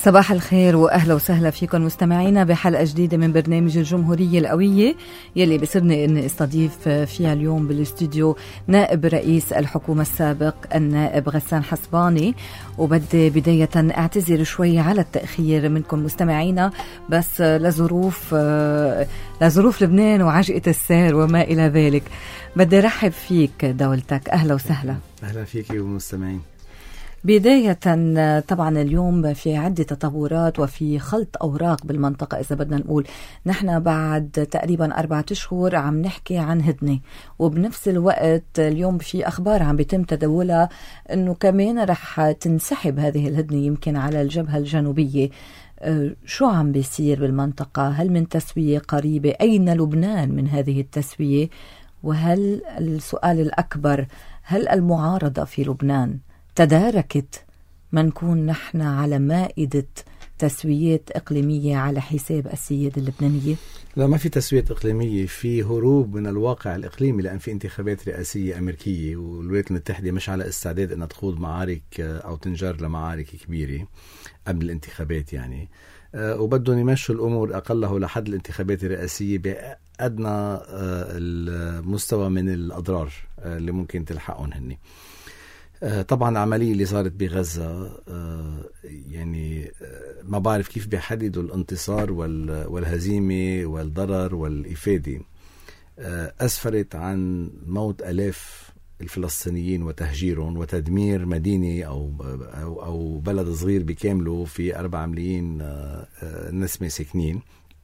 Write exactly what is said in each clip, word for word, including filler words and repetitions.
صباح الخير وأهلا وسهلا فيكم مستمعينا بحلقة جديدة من برنامج الجمهورية القوية يلي بصيرني أني استضيف فيها اليوم بالاستوديو نائب رئيس الحكومة السابق النائب غسان حسباني. وبدي بداية أعتذر شوي على التأخير منكم مستمعينا، بس لظروف لظروف لبنان وعجقة السير وما إلى ذلك. بدي رحب فيك دولتك، أهلا وسهلا. أهلا فيك ومستمعين. بداية طبعا اليوم في عدة تطورات وفي خلط أوراق بالمنطقة. إذا بدنا نقول نحن بعد تقريبا أربعة أشهر عم نحكي عن هدنة، وبنفس الوقت اليوم في أخبار عم بيتم تداولها أنه كمان رح تنسحب هذه الهدنة يمكن على الجبهة الجنوبية. شو عم بيصير بالمنطقة؟ هل من تسوية قريبة؟ أين لبنان من هذه التسوية؟ وهل السؤال الأكبر، هل المعارضة في لبنان تداركت ما نكون نحن على مائدة تسويات إقليمية على حساب السيادة اللبنانية؟ لا، ما في تسوية إقليمية، في هروب من الواقع الإقليمي، لأن في انتخابات رئاسية أمريكية والولايات المتحدة مش على استعداد أن تخوض معارك أو تنجر لمعارك كبيرة قبل الانتخابات يعني، وبدهم يمشوا الأمور أقله لحد الانتخابات الرئاسية بأدنى المستوى من الأضرار اللي ممكن تلحقهم هني. طبعا العملية اللي صارت بغزة يعني ما بعرف كيف بيحددوا الانتصار والهزيمة والضرر والإفادة. أسفرت عن موت ألاف الفلسطينيين وتهجيرهم وتدمير مدينة أو, أو, أو بلد صغير بكامله في أربعة ملايين نسمة ساكنين.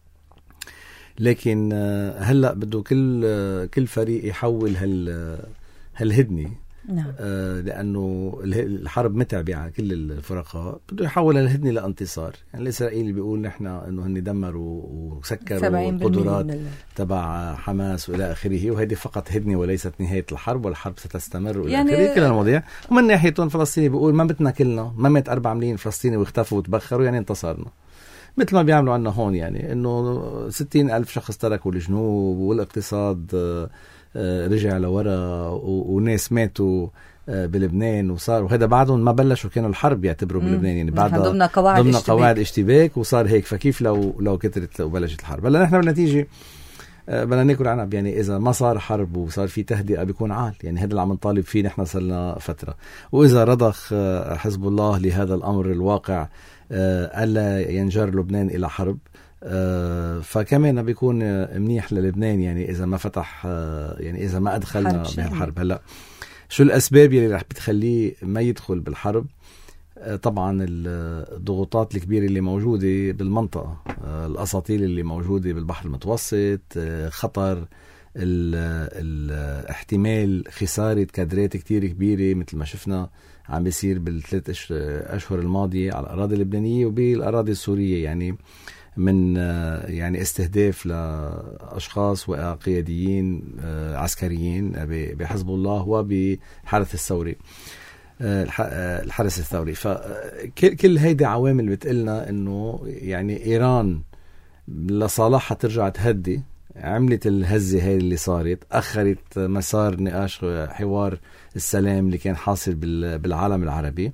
لكن هلأ بده كل كل فريق يحول هال هالهدنة. نعم. آه لأنه الحرب متعبة على كل الفرقاء، بده يحول الهدنة لانتصار. يعني الإسرائيلي بيقول نحن إنه هني دمروا وسكروا القدرات تبع حماس وإلى آخره، وهذه فقط هدنة وليست نهاية الحرب، والحرب ستستمر وإلى يعني آخره كل المواضيع. ومن ناحيتهم فلسطيني بيقول ما بدنا كلنا، ما مات أربعة ملايين فلسطيني واختفوا وتبخروا يعني انتصرنا، مثل ما بيعملوا عنا هون. يعني إنه ستين ألف شخص تركوا الجنوب والاقتصاد آه رجع لورا وناس ماتوا بلبنان وصار، وهذا بعدهم ما بلشوا كانوا الحرب يعتبروا بلبنان يعني بعد ضمن قواعد, ضمن قواعد اشتباك وصار هيك. فكيف لو لو كترت وبلشت الحرب؟ هلا نحن بالنتيجة بدنا ناكل عنب. يعني إذا ما صار حرب وصار في تهدئة بيكون عال. يعني هذا اللي عم نطالب فيه نحن صرنا فترة. وإذا رضخ حزب الله لهذا الأمر الواقع ألا ينجر لبنان إلى حرب، آه فكمان بيكون منيح للبنان. يعني إذا ما فتح آه يعني إذا ما أدخلنا بهالحرب. هلأ شو الأسباب اللي رح بتخليه ما يدخل بالحرب؟ آه طبعا الضغوطات الكبيرة اللي موجودة بالمنطقة، آه الأساطيل اللي موجودة بالبحر المتوسط، آه خطر الاحتمال خسارة كادرات كتير كبيرة مثل ما شفنا عم بيصير بالثلاث أشهر الماضية على الأراضي اللبنانية وبالأراضي السورية، يعني من يعني استهداف لأشخاص وقياديين عسكريين بحزب الله وبحرس الثوري الحرس الثوري. فكل هيدا عوامل بتقلنا إنه يعني إيران لصالحها ترجع تهدي، عملت الهزة هاي اللي صارت، أخرت مسار نقاش حوار السلام اللي كان حاصل بالعالم العربي،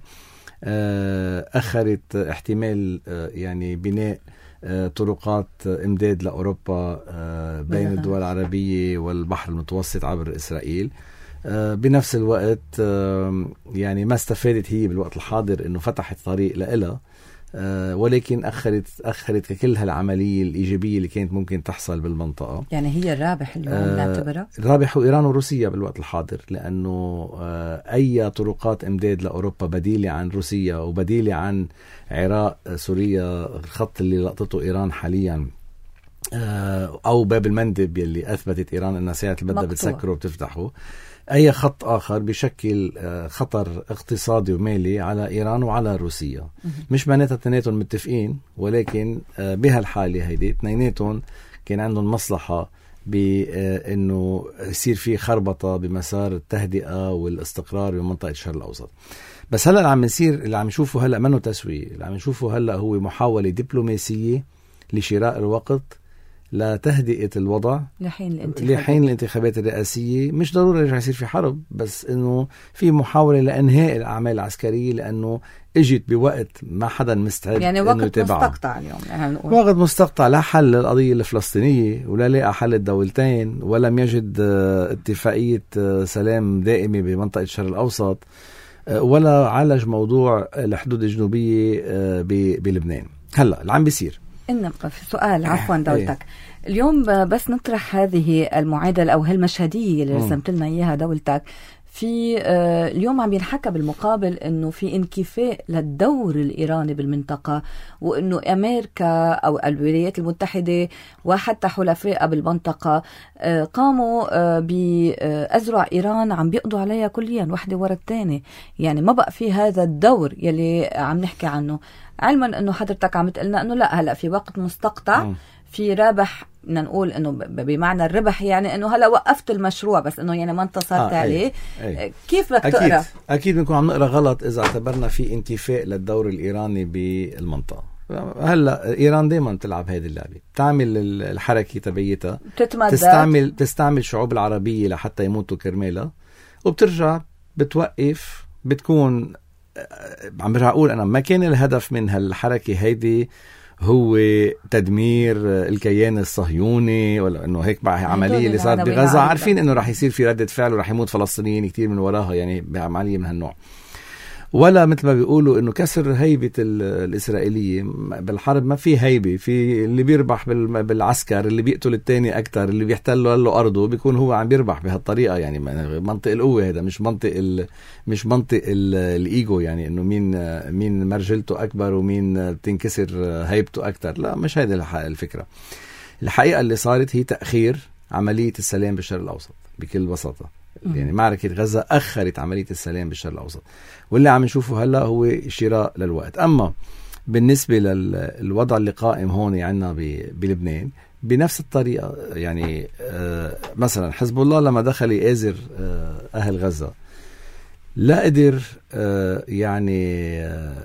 أخرت احتمال يعني بناء طرقات امداد لأوروبا بين الدول العربية والبحر المتوسط عبر إسرائيل. بنفس الوقت يعني ما استفادت هي بالوقت الحاضر إنه فتحت طريق لإلها، ولكن أخرت أخرت كل هالعملية الإيجابية اللي كانت ممكن تحصل بالمنطقة. يعني هي الرابح اليوم نعتبرها؟ الرابح إيران وروسيا بالوقت الحاضر، لأنه أي طرقات إمداد لأوروبا بديلة عن روسيا وبديلة عن عراق سوريا، الخط اللي لقطته إيران حاليا، أو باب المندب يلي أثبتت إيران أنها ساعة بدها بتسكره وبتفتحه، أي خط آخر بشكل خطر اقتصادي ومالي على إيران وعلى روسيا. مش معناتها اثنيناتهم متفقين، ولكن بهالحالة هيدي اثنيناتهم كان عندهم مصلحة بأنه يصير في خربطة بمسار التهدئة والاستقرار بمنطقة الشرق الأوسط. بس هلأ اللي عم نصير اللي عم نشوفه هلأ منه تسوية، اللي عم نشوفه هلأ هو محاولة دبلوماسية لشراء الوقت لتهدئة الوضع لحين الانتخابات. لحين الانتخابات الرئاسية. مش ضروري يرجع يصير في حرب، بس إنه في محاولة لإنهاء الأعمال العسكرية، لأنه اجت بوقت ما حدا مستعد يعني إنه وقت يتابعها. مستقطع اليوم يعني نقول. وقت مستقطع لا حل للقضية الفلسطينية ولا لقى حل الدولتين، ولم يجد اتفاقية سلام دائمة بمنطقة الشرق الأوسط، ولا عالج موضوع الحدود الجنوبية بلبنان. هلأ اللي عم بيصير إن في سؤال عفوا دولتك اليوم، بس نطرح هذه المعادلة أو هالمشهدية اللي رسمت لنا إياها دولتك. في اليوم عم ينحكى بالمقابل إنه في انكفاء للدور الإيراني بالمنطقة، وإنه أمريكا أو الولايات المتحدة وحتى حلفائها بالمنطقة قاموا بأزرع إيران عم بيقضوا عليها كليا واحدة ورا الثانية. يعني ما بقى في هذا الدور يلي عم نحكي عنه، علما إنه حضرتك عم تقلنا إنه لا هلأ في وقت مستقطع م. في رابح، بدنا نقول انه بمعنى الربح، يعني انه هلا وقفت المشروع بس انه يعني ما انتصرت آه عليه. أي. أي. كيف بدك تقرا؟ اكيد بنكون عم نقرا غلط اذا اعتبرنا في انكفاء للدور الايراني بالمنطقه. هلا ايران دائما بتلعب هذه اللعبه، بتعمل الحركه تبعيتها، تستعمل تستعمل الشعوب العربيه لحتى يموتوا كرمالها، وبترجع بتوقف. بتكون عم برجع اقول انا ما كان الهدف من هالحركه هيدي هو تدمير الكيان الصهيوني، ولا انه هيك بقى عمليه اللي صارت بغزه، عارفين انه راح يصير في ردة فعل وراح يموت فلسطينيين كتير من وراها، يعني بعمليه من هالنوع. ولا مثل ما بيقولوا انه كسر هيبة الاسرائيلية بالحرب. ما في هيبة، في اللي بيربح بالعسكر، اللي بيقتل التاني اكتر، اللي بيحتل له ارضه بيكون هو عم بيربح بهالطريقة. يعني منطق القوة هذا، مش منطق ال مش منطق الايجو، يعني انه مين مين مرجلته اكبر ومين بتنكسر هيبته اكتر. لا، مش هذه الفكرة. الحقيقة اللي صارت هي تأخير عملية السلام بالشرق الاوسط بكل بساطة. يعني معركة غزة أخرت عملية السلام بالشرق الأوسط، واللي عم نشوفه هلأ هو شراء للوقت. أما بالنسبة للوضع اللي قائم هون عنا بلبنان بنفس الطريقة، يعني مثلا حزب الله لما دخل يآزر أهل غزة لا قدر يعني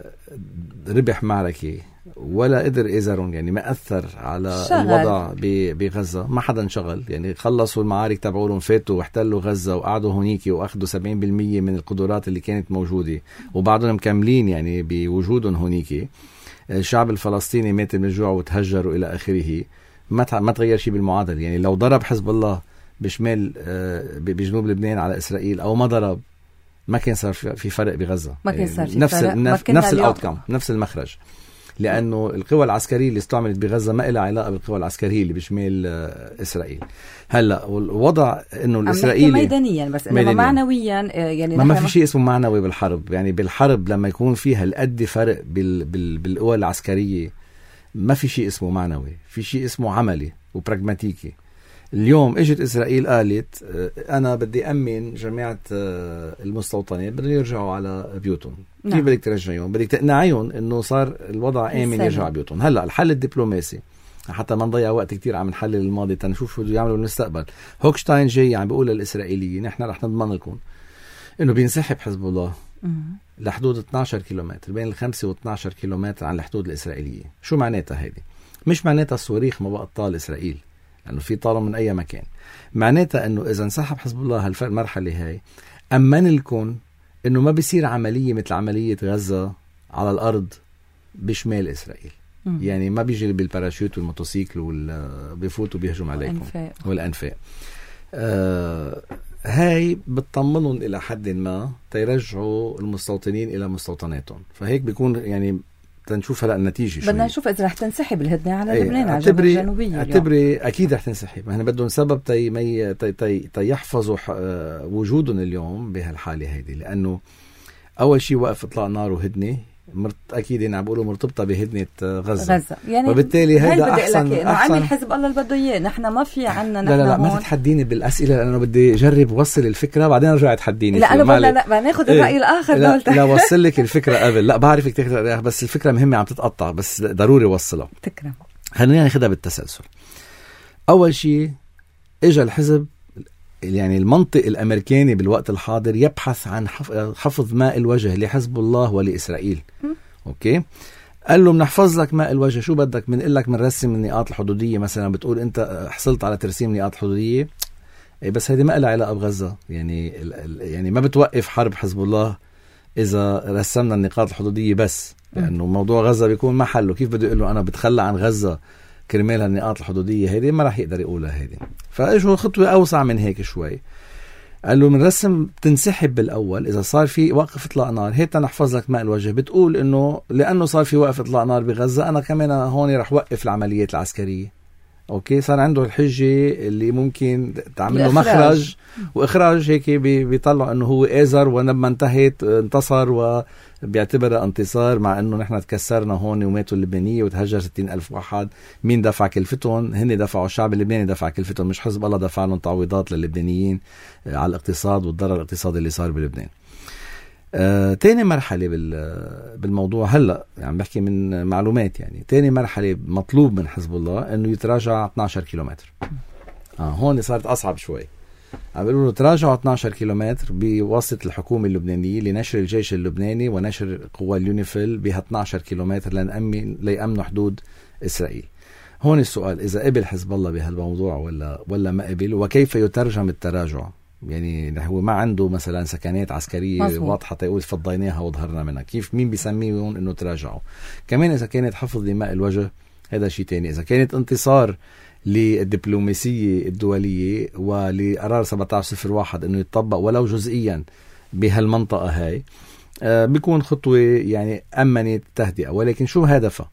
ربح معركة ولا قدر إزارون، يعني ما أثر على شغل. الوضع بغزة ما حدا انشغل، يعني خلصوا المعارك تبعولهم، فاتوا واحتلوا غزة وقعدوا هونيكي وأخذوا سبعين بالمية من القدرات اللي كانت موجودة، وبعضهم مكملين يعني بوجودهم هونيكي. الشعب الفلسطيني مات من الجوع وتهجروا إلى آخره. ما ما تغير شيء بالمعادلة. يعني لو ضرب حزب الله بشمال بجنوب لبنان على إسرائيل أو ما ضرب، ما كان صار في فرق بغزة، ما كان صار في نفس فرق. نفس, نفس الأوتكم، نفس المخرج. لأنه القوى العسكرية اللي استعملت بغزة ما إلها علاقة بالقوى العسكرية اللي بشمال إسرائيل. هلا والوضع إنه الإسرائيلي ميدانيا بس إنما معنويا يعني ما, ما في شيء اسمه معنوي بالحرب. يعني بالحرب لما يكون فيها القد فرق بال بال بالقوى العسكرية ما في شيء اسمه معنوي، في شيء اسمه عملي وبراغماتيكي. اليوم اجت إسرائيل قالت أنا بدي أمن جماعة المستوطنين بدهم يرجعوا على بيوتهم. نعم. كيف بدك ترجعيهم؟ بدك تقنعيهم إنه صار الوضع آمن يرجع بيوتهم. هلأ الحل الدبلوماسي حتى ما نضيع وقت كتير عم نحلل الماضي تنشوف شو بده يعملوا بالمستقبل. هوكشتاين جاي عم بيقول للإسرائيليين نحن رح نضمن لكم إنه بينسحب حزب الله لحدود اثناشر كيلومتر، بين الخمسة واثناشر كيلومتر عن الحدود الإسرائيلية. شو معناتها هيدي؟ مش معناتها الصواريخ ما بقى طال إسرائيل، لأنه يعني في طالب من أي مكان. معناتها أنه إذا انسحب حزب الله هالمرحلة هاي أمن لكم أنه ما بيصير عملية مثل عملية غزة على الأرض بشمال إسرائيل. م. يعني ما بيجي بالباراشوت والموتوسيكل وبيفوتوا بيهجم عليكم والأنفاق, والأنفاق. آه هاي بتطمنهم إلى حد ما تيرجعوا المستوطنين إلى مستوطناتهم. فهيك بيكون يعني تنشوف هلا النتيجة. بدنا نشوف إذا رح تنسحب الهدنة على لبنان على الجبهة الجنوبية. اعتبري أكيد رح تنسحب. ما هن بدهم سبب تي مي تي تي تيحفظوا وجودهم اليوم بهالحالة هيدي، لأنه أول شيء وقف إطلاق نار وهدنة مرت أكيد يعني عم بقولوا مرتبطة بهدنة غزة. غزة يعني وبالتالي هذا أحسن إنه عامل حزب الله اللي بده إياه. نحن ما في عنا. لا لا لا ما تتحديني بالأسئلة لأنه بدي أجرب وصل الفكرة بعدين أرجع تحديني. لا أنا لا لا بناخذ الرأي إيه؟ الآخر. لا, لا وصل لك الفكرة قبل. لا بعرفك تاخذ بس الفكرة مهمة عم تتقطع بس ضروري وصلها. تكرم. خلينا ناخذها بالتسلسل. أول شيء إجا الحزب يعني المنطق الأمريكاني بالوقت الحاضر يبحث عن حفظ ماء الوجه لحزب الله ولإسرائيل. م. أوكي. قال له بنحفظ لك ماء الوجه، شو بدك بنقول لك بنرسم النقاط الحدودية مثلا، بتقول انت حصلت على ترسيم نقاط حدودية، بس هذه ما لها علاقة بغزة. يعني يعني ما بتوقف حرب حزب الله إذا رسمنا النقاط الحدودية بس، لأنه موضوع غزة بيكون محله. كيف بده يقول له أنا بتخلى عن غزة كرمال النقاط الحدودية هذه؟ ما راح يقدر يقولها هذه. فإجوا خطوة أوسع من هيك شوي، قال له من رسم تنسحب بالأول إذا صار في وقف إطلاق نار، هيك نحفظ لك ماء الوجه. بتقول إنه لأنه صار في وقف إطلاق نار بغزة أنا كمان هون رح وقف العمليات العسكرية. أوكي، صار عنده الحجة اللي ممكن تعمل له مخرج وإخراج، هيك بيطلع إنه هو آزر ولما انتهت انتصر وبيعتبرها انتصار، مع إنه نحن تكسرنا هون وماتوا اللبنانية وتهجر ستين ألف واحد. مين دفع كلفتهم؟ هن دفعوا، الشعب اللبناني دفع كلفتهم، مش حزب الله دفع لهم تعويضات للبنانيين على الاقتصاد والضرر الاقتصادي اللي صار بلبنان. آه، تاني مرحلة بالموضوع هلأ يعني بحكي من معلومات، يعني تاني مرحلة مطلوب من حزب الله انه يتراجع اثني عشر كيلومتر. آه هون صارت اصعب شوي، عم بيقولوا له تراجعوا اثني عشر كيلومتر بواسطة الحكومة اللبنانية لنشر الجيش اللبناني ونشر قوى اليونيفيل بها اثني عشر كيلومتر لنأمن ليأمنوا حدود إسرائيل. هون السؤال إذا قبل حزب الله بهالموضوع ولا ولا ما قبل، وكيف يترجم التراجع؟ يعني هو ما عنده مثلا سكنات عسكرية مصبوط. واضحة تقول فضيناها وظهرنا منها، كيف مين بيسميهم انه تراجعوا؟ كمان اذا كانت حفظ لماء الوجه هذا شيء تاني، اذا كانت انتصار للدبلوماسية الدولية ولقرار سبعة عشر صفر واحد انه يتطبق ولو جزئيا بهالمنطقة هاي، آه بيكون خطوة يعني أمنت تهدئة. ولكن شو هدفها؟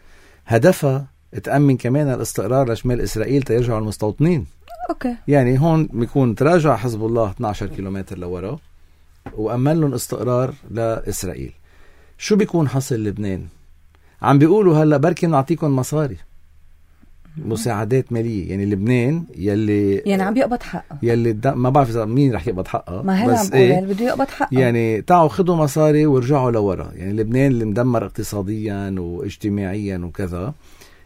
هدفها تأمن كمان الاستقرار لشمال إسرائيل تيرجعوا المستوطنين. أوكي. يعني هون بيكون تراجع حزب الله اثني عشر كيلومتر لورا وأمن لهم استقرار لإسرائيل. شو بيكون حصل لبنان؟ عم بيقولوا هلأ بركي نعطيكم مصاري مساعدات مالية. يعني لبنان يلي يعني عم بيقبض حقه، يلي ما بعرف مين رح يقبض حقه، ما هلا عم بقول ايه بده يقبض حقه. يعني تعوا خدوا مصاري ورجعوا لورا. يعني لبنان اللي مدمر اقتصاديا واجتماعيا وكذا،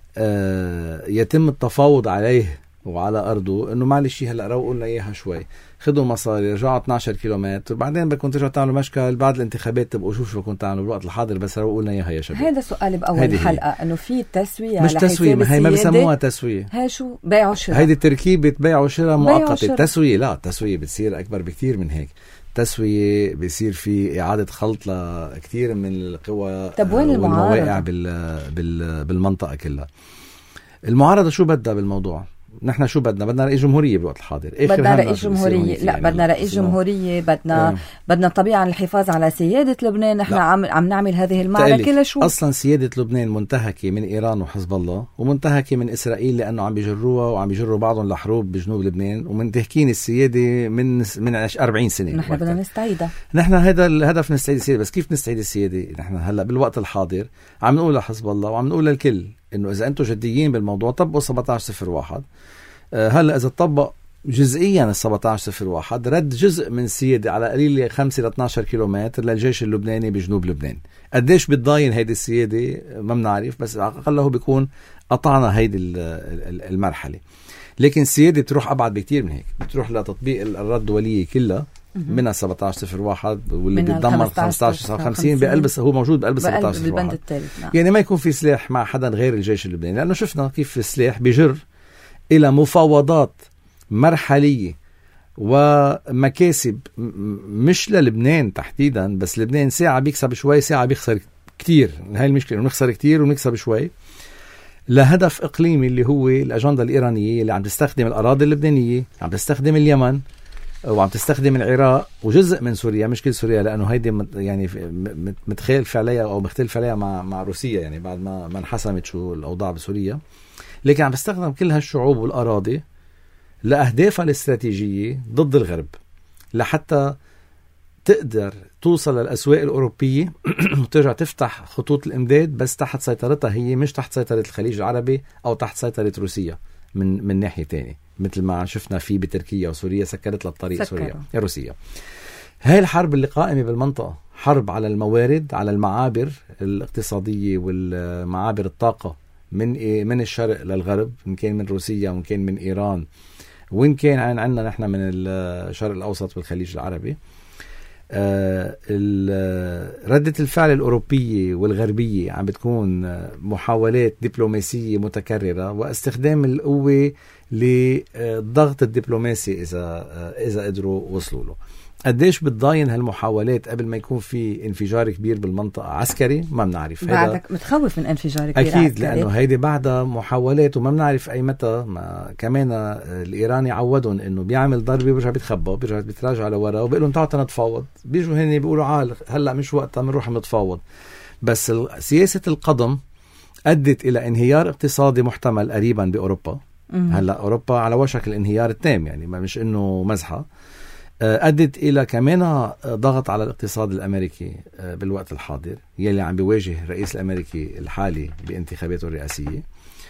آه يتم التفاوض عليه وعلى أرضه إنه معلش هلأ روقوا لنا إياها شوي، خدوا مصاري، رجعوا اثني عشر كيلومتر، بعدين بدكم ترجعوا تعملوا مشكل بعد الانتخابات تبقوا شوفوا شو بدكم تعملوا بالوقت الحاضر، بس روقوا لنا إياها يا شباب. هذا سؤال بأول الحلقة إنه في تسوية، مش تسوية، هي ما بسموها تسوية، هي شو بيع وشراء، هيدي تركيبة بيع وشراء مؤقتة. التسوية لا، التسوية بتصير أكبر بكتير من هيك. تسوية بيصير في إعادة خلط لكتير من القوى والمواقع بال... بال... بالمنطقة كلها. المعارضة شو بدها بالموضوع؟ نحن شو بدنا؟ بدنا رئيس جمهورية بالوقت الحاضر. بدنا رئيس جمهورية، لا يعني بدنا رئيس جمهورية، بدنا اه. بدنا طبيعة الحفاظ على سيادة لبنان. نحن عم عم نعمل هذه المعركة لشو؟ أصلا سيادة لبنان منتهكة من إيران وحزب الله، ومنتهكة من إسرائيل لأنه عم بيجروها وعم بيجروا بعضهم لحروب بجنوب لبنان، ومنتهكين السيادة من من أربعين سنة. نحن بدنا نستعيدها. نحن هذا الهدف نستعيد السيادة. بس كيف نستعيد السيادة؟ نحن هلا بالوقت الحاضر عم نقول لحزب الله وعم نقول للكل إنه إذا أنتم جديين بالموضوع طبقوا سبعة عشر صفر واحد. هلا إذا طبق جزئيا ال سبعة عشر صفر واحد رد جزء من السيادة على قليل خمسة ل اثني عشر كيلومتر للجيش اللبناني بجنوب لبنان. قديش بتضاين هيدي السيادة ما بنعرف، بس على الأقل هو بيكون قطعنا هيدي المرحلة. لكن السيادة بتروح أبعد بكتير من هيك، بتروح لتطبيق القرارات الدولية كلها منها سبعة عشر صفر واحد واللي بيتضمن خمسة عشر خمسين بقلب، هو موجود بقلب سبعة عشر صفر واحد. نعم. يعني ما يكون في سلاح مع حدا غير الجيش اللبناني، لأنه شفنا كيف السلاح بيجر إلى مفاوضات مرحلية ومكاسب مش للبنان تحديدا، بس لبنان ساعة بيكسب شوي ساعة بيخسر كتير. هاي المشكلة، نخسر كتير ونكسب شوي لهدف إقليمي اللي هو الأجندة الإيرانية اللي عم تستخدم الأراضي اللبنانية، عم تستخدم اليمن وعم تستخدم العراق وجزء من سوريا، مش كل سوريا لأنه هيدي يعني متخالف عليها أو مختلف عليها مع مع روسيا، يعني بعد ما ما انحسمت شو الأوضاع بسوريا. لكن عم بستخدم كل هالشعوب والأراضي لأهدافها الاستراتيجية ضد الغرب، لحتى تقدر توصل للأسواق الأوروبية وترجع تفتح خطوط الإمداد، بس تحت سيطرتها هي، مش تحت سيطرة الخليج العربي أو تحت سيطرة روسيا من من ناحية تانية، مثل ما شفنا في بتركيا وسوريا سكرت للطريق سوريا روسيا. هاي الحرب اللي قائمة بالمنطقة حرب على الموارد، على المعابر الاقتصادية والمعابر الطاقة من من الشرق للغرب، إن كان من روسيا وإن كان من إيران وإن كان عندنا نحن من الشرق الأوسط والخليج العربي. ردة الفعل الأوروبية والغربية عم بتكون محاولات دبلوماسية متكررة واستخدام القوة للضغط الدبلوماسي إذا إذا قدروا وصلوا له. قديش بتضاين هالمحاولات قبل ما يكون في انفجار كبير بالمنطقة عسكري ما بنعرف. بعدك متخوف من انفجار كبير أكيد عسكري. لأنه هيدي بعدها محاولات وما بنعرف أي متى. ما كمان الإيراني عودهم إنه بيعمل ضربة بيرجع بيتخبى بيرجع بيتراجع لورا وبيقولوا تعالوا تنتفاوض. بيجوا هن بيقولوا عال هلأ مش وقتها بنروح نتفاوض. بس سياسة القدم أدت إلى انهيار اقتصادي محتمل قريبا بأوروبا. هلأ أوروبا على وشك الانهيار التام يعني ما مش إنه مزحة. أدت إلى كمان ضغط على الاقتصاد الأمريكي بالوقت الحاضر يلي عم بيواجه الرئيس الأمريكي الحالي بانتخاباته الرئاسية.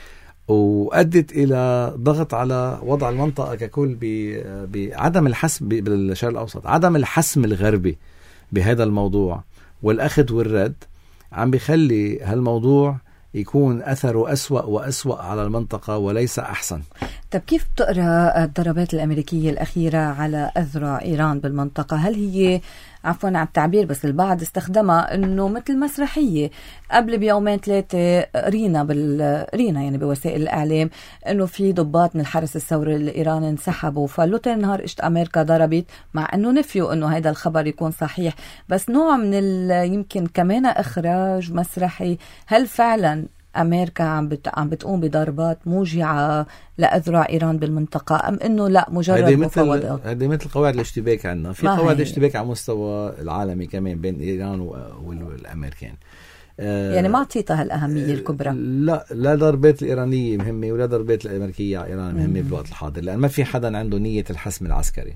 وأدت إلى ضغط على وضع المنطقة ككل بعدم الحسم بالشرق الأوسط. عدم الحسم الغربي بهذا الموضوع والأخذ والرد عم بيخلي هالموضوع يكون أثره أسوأ وأسوأ على المنطقة وليس أحسن. طب كيف بتقرأ الضربات الأمريكية الأخيرة على أذرع إيران بالمنطقة؟ هل هي عفوا على التعبير بس البعض استخدمها إنه مثل مسرحية؟ قبل بيومين ثلاثة رينا بالرينا يعني بوسائل الإعلام إنه في ضباط من الحرس الثوري الإيراني انسحبوا، فلوتر نهار إشت أمريكا ضربت، مع إنه نفيوا إنه هذا الخبر يكون صحيح، بس نوع من يمكن كمان إخراج مسرحي. هل فعلا أمريكا عم بت... عم بتقوم بضربات موجعة لأذرع إيران بالمنطقة، أم إنه لا مجرد مفاوضات؟ هذه مثل قواعد الاشتباك عندنا، في قواعد اشتباك على مستوى العالمي كمان بين إيران والأمريكان. آه يعني ما أعطيتها الأهمية الكبرى. لا لا ضربات الإيرانية مهمة ولا ضربات الأمريكية على إيران مهمة بالوقت الحاضر، لأن ما في حدا عنده نية الحسم العسكري.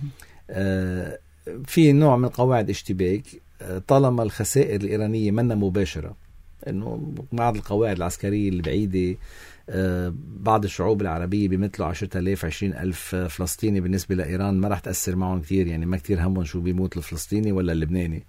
آه في نوع من قواعد اشتباك طالما الخسائر الإيرانية منا مباشرة، انه بعض القواعد العسكريه البعيده آه بعض الشعوب العربيه بيمثلوا عشرة آلاف عشرين ألف فلسطيني بالنسبه لايران ما راح تاثر معهم كثير، يعني ما كثير همهم شو بيموت الفلسطيني ولا اللبناني.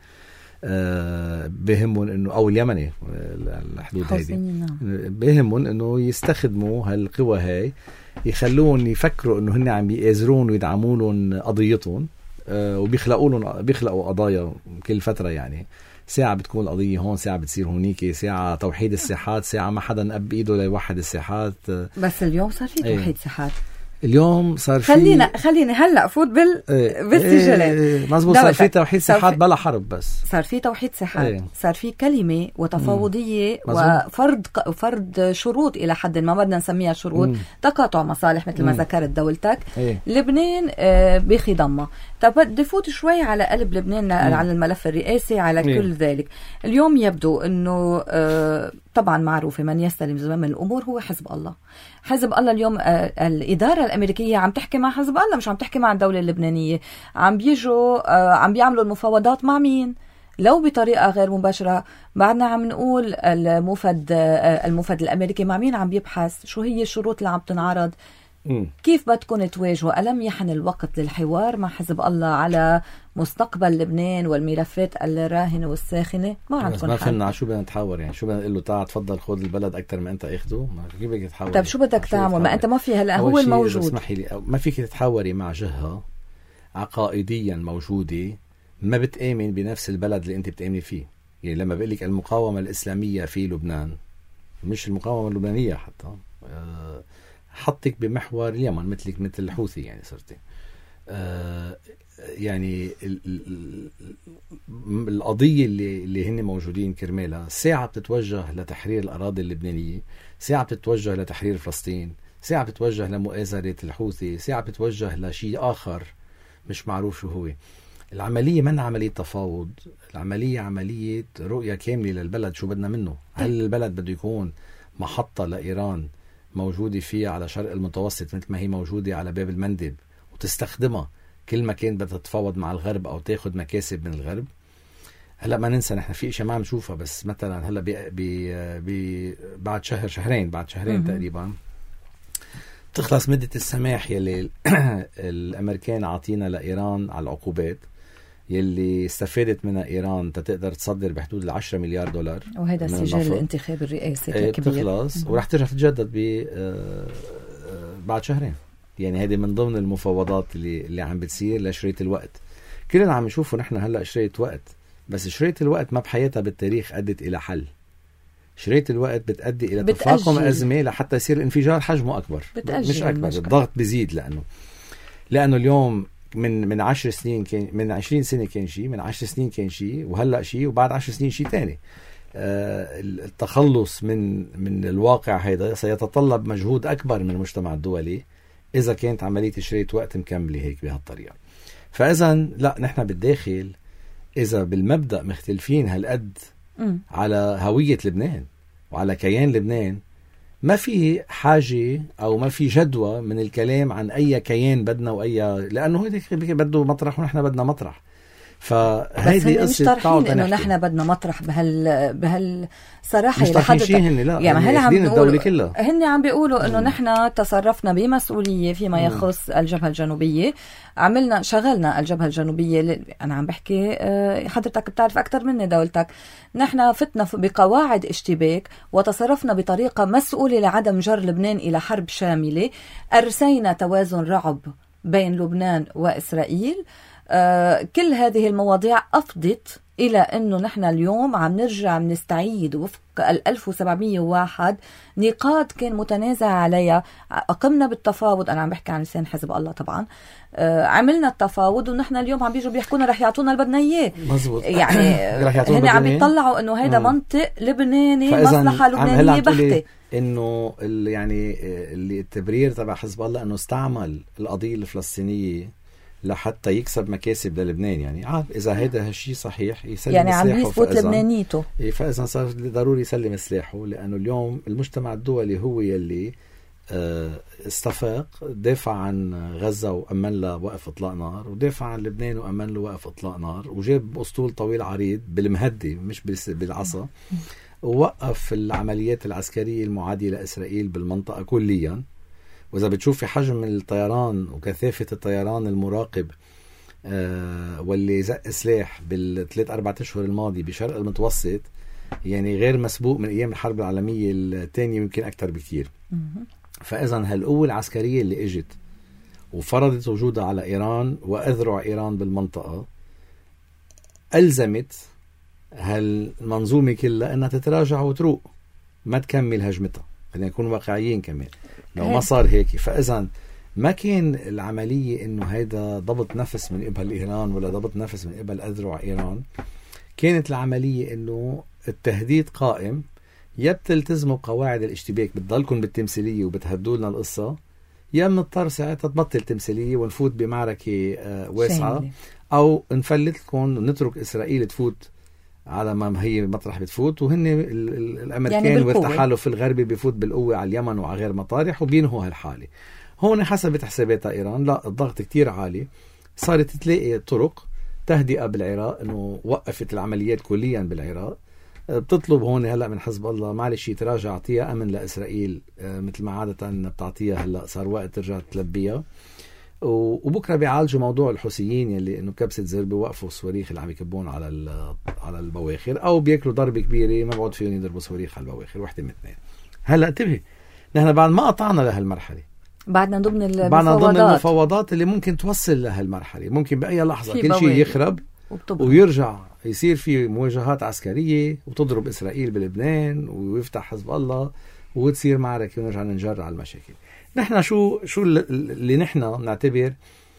آه بهمهم انه او اليمني الحدود هذه بهمهم انه يستخدموا هالقوى هاي يخلون يفكروا انه هن عم بيآزرون ويدعمون قضيتهم، آه وبيخلقوا لهم بيخلقوا قضايا كل فتره، يعني ساعة بتكون القضية هون، ساعة بتصير هونيك، ساعة توحيد الساحات، ساعة ما حدا نقب بإيده ليوحد الساحات. بس اليوم صار في توحيد ايه. ساحات اليوم صار في خلينا خلينا هلا فوت بال ايه. بالسجلات ايه. مزبوط صار في توحيد ساحات بلا حرب، بس صار في توحيد ساحات ايه. صار في كلمة وتفاوضية مم. وفرض فرض شروط إلى حد ما بدنا نسميها شروط مم. تقاطع مصالح مثل ما ذكرت دولتك ايه. لبنان آه بخضمة. طب بدي فوت شوي على قلب لبنان، مم. على الملف الرئاسي، على ايه. كل ذلك اليوم يبدو انه آه طبعا معروفة من يستلم زمام الأمور هو حزب الله. حزب الله اليوم آه الإدارة الأمريكية عم تحكي مع حزب الله، مش عم تحكي مع الدولة اللبنانية. عم بيجوا آه عم بيعملوا المفاوضات مع مين؟ لو بطريقة غير مباشرة. بعدنا عم نقول المفد آه المفد الأمريكي مع مين عم بيبحث؟ شو هي الشروط اللي عم تنعرض؟ م. كيف بدكم تواجهوا؟ ألم يحن الوقت للحوار مع حزب الله على مستقبل لبنان والملفات الراهنة والساخنة؟ ما عندكم ما فهمنا شو بدنا نتحاور، يعني شو بدنا نقول له تعال تفضل خذ البلد أكتر ما أنت أخده؟ كيف بدك تتحاور؟ طيب شو بدك تعمل؟ ما أنت ما في هلا هو الموجود. اسمحي لي، ما فيك تتحاوري مع جهة عقائديا موجودة ما بتآمن بنفس البلد اللي أنت بتآمني فيه. يعني لما بقول لك المقاومة الإسلامية في لبنان، مش المقاومة اللبنانية حتى، أه حطك بمحور اليمن مثلك مثل الحوثي، يعني صرتي آه يعني ال ال ال القضية اللي, اللي هن موجودين كرمالها ساعة بتتوجه لتحرير الأراضي اللبنانية، ساعة بتتوجه لتحرير فلسطين، ساعة بتتوجه لمؤازرة الحوثي، ساعة بتتوجه لشيء آخر مش معروف شو هو. العملية من عملية تفاوض، العملية عملية رؤية كاملة للبلد شو بدنا منه. هل البلد بده يكون محطة لإيران موجودة فيها على شرق المتوسط مثل ما هي موجودة على باب المندب وتستخدمها كل ما كان بدها تتفاوض مع الغرب أو تاخد مكاسب من الغرب؟ هلأ ما ننسى نحن في إشياء ما عم نشوفها، بس مثلا هلأ بي بي بي بعد شهر شهرين بعد شهرين م- تقريبا تخلص مدة السماح يلي الأمريكان عاطينا لإيران على العقوبات يلي استفادت منها إيران تقدر تصدر بحدود العشرة مليار دولار، وهذا السجل الانتخاب الرئاسي ايه كبير بتخلص ورح ترجع تتجدد ب بعد شهرين. يعني هذه من ضمن المفاوضات اللي اللي عم بتصير لشريط الوقت. كلنا عم نشوفه نحن هلأ شرية وقت، بس شرية الوقت ما بحياتها بالتاريخ أدت إلى حل. شرية الوقت بتأدي إلى بتأجل. تفاقم أزمة لحتى يصير الانفجار حجمه أكبر، مش أكبر، الضغط بيزيد. لأنه لأنه اليوم من من عشر سنين كان، من عشرين سنة كان شيء، من عشر سنين كان شيء، وهلأ شيء، وبعد عشر سنين شيء تاني. آه التخلص من من الواقع هذا سيتطلب مجهود أكبر من المجتمع الدولي إذا كانت عملية شرية وقت مكملة هيك بهالطريقة. فإذا لا، نحن بالداخل إذا بالمبدأ مختلفين هالقد على هوية لبنان وعلى كيان لبنان، ما في حاجة أو ما في جدوى من الكلام عن أي كيان بدنا وأي، لأنه هو بده مطرح ونحن بدنا مطرح. فهيدي قصة مش طرحين إنه نحن بدنا مطرح بهال بهال صراحة. مش طرحين شيء هن، لا يعني هلا عم بيقولوا، هن عم بيقولوا إنه مم. نحن تصرفنا بمسؤولية فيما يخص مم. الجبهة الجنوبية، عملنا شغلنا الجبهة الجنوبية ل... أنا عم بحكي حضرتك بتعرف أكتر مني دولتك، نحن فتنا بقواعد اشتباك وتصرفنا بطريقة مسؤولة لعدم جر لبنان إلى حرب شاملة، أرسينا توازن رعب بين لبنان وإسرائيل. آه كل هذه المواضيع أفضت إلى أنه نحن اليوم عم نرجع نستعيد وفق ألف وسبعمية وواحد نقاط كان متنازع عليها. أقمنا بالتفاوض، أنا عم بحكي عن لسان حزب الله طبعا. آه عملنا التفاوض ونحن اليوم عم بيجوا بيحكونا رح يعطونا اللي بدنا إياه. مزبوط. يعني هن عم يطلعوا أنه هيدا منطق لبناني، مصلحة لبنانية بحتة. إنه يعني اللي التبرير تبع حزب الله أنه استعمل القضية الفلسطينية لحتى يكسب مكاسب للبنان. يعني عاد إذا هذا هالشيء صحيح يسلم يعني سلاحه، عم يثبت لبنانيته، فإذا صار ضروري يسلم سلاحه، لأنه اليوم المجتمع الدولي هو يلي استفاق، دافع عن غزة وأمن له وقف إطلاق نار، ودافع عن لبنان وأمن له وقف إطلاق نار، وجاب أسطول طويل عريض بالمهدي مش بالعصا، ووقف العمليات العسكرية المعادية لإسرائيل بالمنطقة كليا. وإذا بتشوفي حجم الطيران وكثافة الطيران المراقب آه واللي زق سلاح بالثلاث أربعة أشهر الماضي بشرق المتوسط، يعني غير مسبوق من أيام الحرب العالمية الثانية، يمكن أكتر بكتير. فإذا هالقوة العسكرية اللي إجت وفرضت وجودها على إيران وأذرع إيران بالمنطقة، ألزمت هالمنظومة كلها أنها تتراجع وتروق، ما تكمل هجمتها. خلينا نكون واقعيين كمان، لو ما صار هيك. فإذا ما كان العملية إنه هيدا ضبط نفس من قبل إيران ولا ضبط نفس من قبل أذرع إيران، كانت العملية إنه التهديد قائم، يا بتلتزموا بقواعد الاشتباك بتضلكم بالتمثيلية وبتهدوا لنا القصة، يا بنضطر ساعتها تبطل تمثيلية ونفوت بمعركة واسعة، أو نفلت لكم ونترك إسرائيل تفوت على ما هي مطرح بتفوت، وهن الامريكان يعني والتحالف الغربي بيفوت بالقوه على اليمن وعلى غير مطارح وبينهوا هالحاله. هون حسبت حساباتها ايران، لا الضغط كتير عالي، صارت تلاقي طرق تهدئه بالعراق، انه وقفت العمليات كليا بالعراق. بتطلب هون هلا من حزب الله معلش يتراجع، اعطيها امن لاسرائيل مثل ما عاده بتعطيها، هلا صار وقت ترجع تلبيها. وبكره بيعالجوا موضوع الحوثيين يلي انه كبسه زر بيوقفوا الصواريخ اللي عم يكبون على على البواخر، او بياكلوا ضربه كبيره ما بعد فيهم يضربوا صواريخ على البواخر، وحده من اثنين. هلا انتبهي، نحن بعد ما قطعنا لهالمرحله، بعدنا ضمن المفاوضات بعدنا ضمن المفاوضات اللي ممكن توصل لهالمرحله. ممكن باي لحظه كل شيء يخرب وبتبقى. ويرجع يصير في مواجهات عسكريه وتضرب اسرائيل بلبنان ويفتح حزب الله وتصير معركه ونرجع ننجر على المشاكل. نحن شو شو اللي نحن نعتبر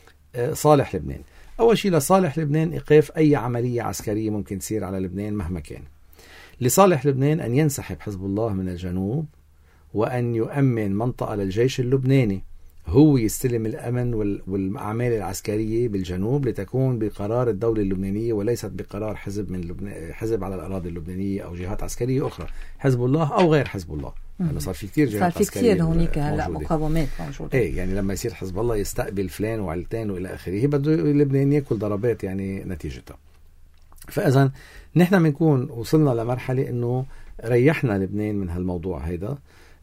صالح لبنان؟ أول شيء لصالح لبنان إيقاف أي عملية عسكرية ممكن تصير على لبنان مهما كان. لصالح لبنان أن ينسحب حزب الله من الجنوب، وأن يؤمن منطقة للجيش اللبناني، هو يستلم الأمن والأعمال العسكرية بالجنوب لتكون بقرار الدولة اللبنانية وليست بقرار حزب من لبنان، حزب على الأراضي اللبنانية أو جهات عسكرية أخرى، حزب الله أو غير حزب الله. يعني صار في كتير جهات عسكرية، صار في كتير هونيك هلا مقاومات موجودة. ايه يعني لما يصير حزب الله يستقبل فلان وعلتان والى اخره، بده لبنان ياكل ضربات يعني نتيجتها. فاذا نحن بنكون وصلنا لمرحلة انه ريحنا لبنان من هالموضوع هيدا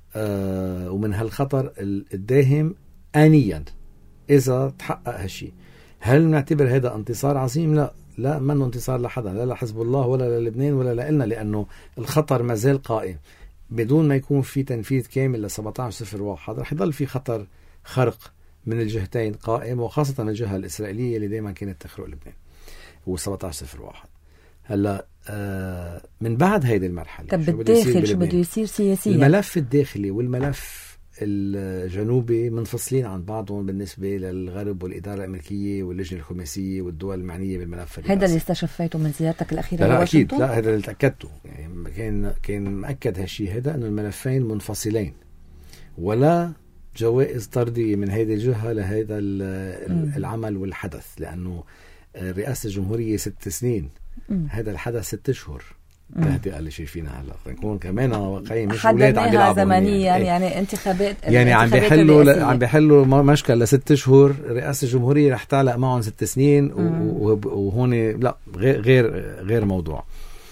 آه ومن هالخطر الداهم آنيا اذا تحقق هالشي. هل نعتبر هذا انتصار عظيم؟ لا، لا منه انتصار لحدا، لا لحزب الله ولا للبنان ولا لنا، لانه الخطر ما زال قائم. بدون ما يكون في تنفيذ كامل ل سبعة عشر صفر واحد رح يضل في خطر خرق من الجهتين قائم، وخاصة الجهة الإسرائيلية اللي دائما كانت تخرق لبنان. وسبعة عشر صفر واحد. هلا آه من بعد هيدي المرحلة طب بالداخل شو بده يصير سياسيا؟ الملف الداخلي والملف الجنوبي منفصلين عن بعضهم بالنسبة للغرب والإدارة الأمريكية واللجنة الخماسية والدول المعنية بالملف الرئاسي. هذا اللي استشفيته من زيارتك الأخيرة؟ لا أكيد لا، هذا اللي تأكدته، يعني كان كان مأكد هالشيء هذا إنه الملفين منفصلين، ولا جوائز طردية من هذه الجهة لهذا العمل والحدث، لأنه رئاسة الجمهورية ست سنين، هذا الحدث ست شهور. تهدئة اللي شايفينها هلا نكون كمان واقعيين، مش اولاد عم يلعبوا زمنيا يعني, يعني انتخابات يعني عم بيحلوا عم بيحلوا مشكل لست شهور. رئاسة الجمهورية رح تعلق معهم ست سنين وهون لا، غير غير غير موضوع.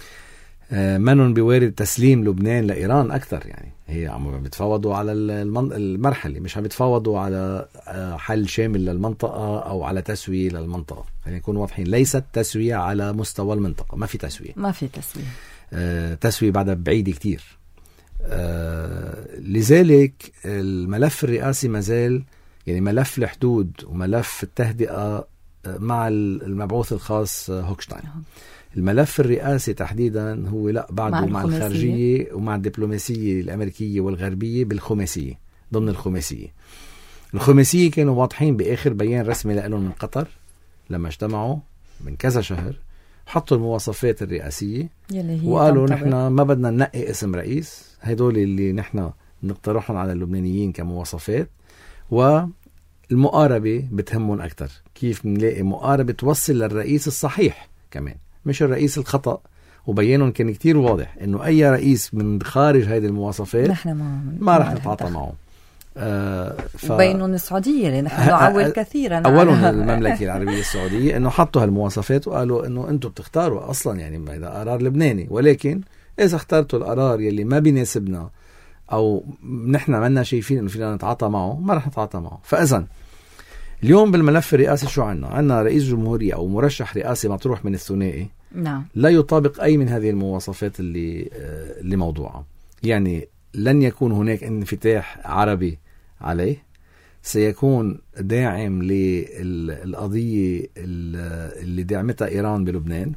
منن بوارد تسليم لبنان لإيران أكثر، يعني هي عم بيتفاوضوا على المرحلة، مش عم بيتفاوضوا على حل شامل للمنطقة أو على تسوية للمنطقة. خلينا نكون واضحين، ليست تسوية على مستوى المنطقة، ما في تسوية ما في تسوية آه تسوية بعدها بعيدة كتير. آه لذلك الملف الرئاسي مازال، يعني ملف الحدود وملف التهدئة مع المبعوث الخاص هوكشتاين. الملف الرئاسي تحديدا هو لا بعده مع, مع الخارجية ومع الدبلوماسية الأمريكية والغربية بالخماسية، ضمن الخماسية. الخماسية كانوا واضحين بآخر بيان رسمي لهم من قطر لما اجتمعوا من كذا شهر، حطوا المواصفات الرئاسية وقالوا نحن ما بدنا ننقي اسم رئيس، هدول اللي نحن نقترحهم على اللبنانيين كمواصفات، والمقاربة بتهمهم أكتر، كيف نلاقي مقاربة توصل للرئيس الصحيح كمان مش الرئيس الخطأ. وبيانهم كان كتير واضح انه اي رئيس من خارج هذه المواصفات نحن ما, ما رح نتعاطى معه. آه ف... بينهم السعودية اللي نحن نعول كثيرا أولا المملكة العربية السعودية انه حطوا هالمواصفات وقالوا انه انتم بتختاروا اصلا، يعني هذا قرار لبناني، ولكن اذا اخترتوا القرار يلي ما بيناسبنا او نحن منا شايفين انه فينا نتعاطى معه، ما رح نتعاطى معه. فاذا اليوم بالملف الرئاسي شو عنا؟ عنا رئيس جمهورية أو مرشح رئاسي مطروح من الثنائي نعم. لا يطابق أي من هذه المواصفات اللي اللي موضوعة، يعني لن يكون هناك انفتاح عربي عليه، سيكون داعم للقضية اللي دعمتها إيران بلبنان،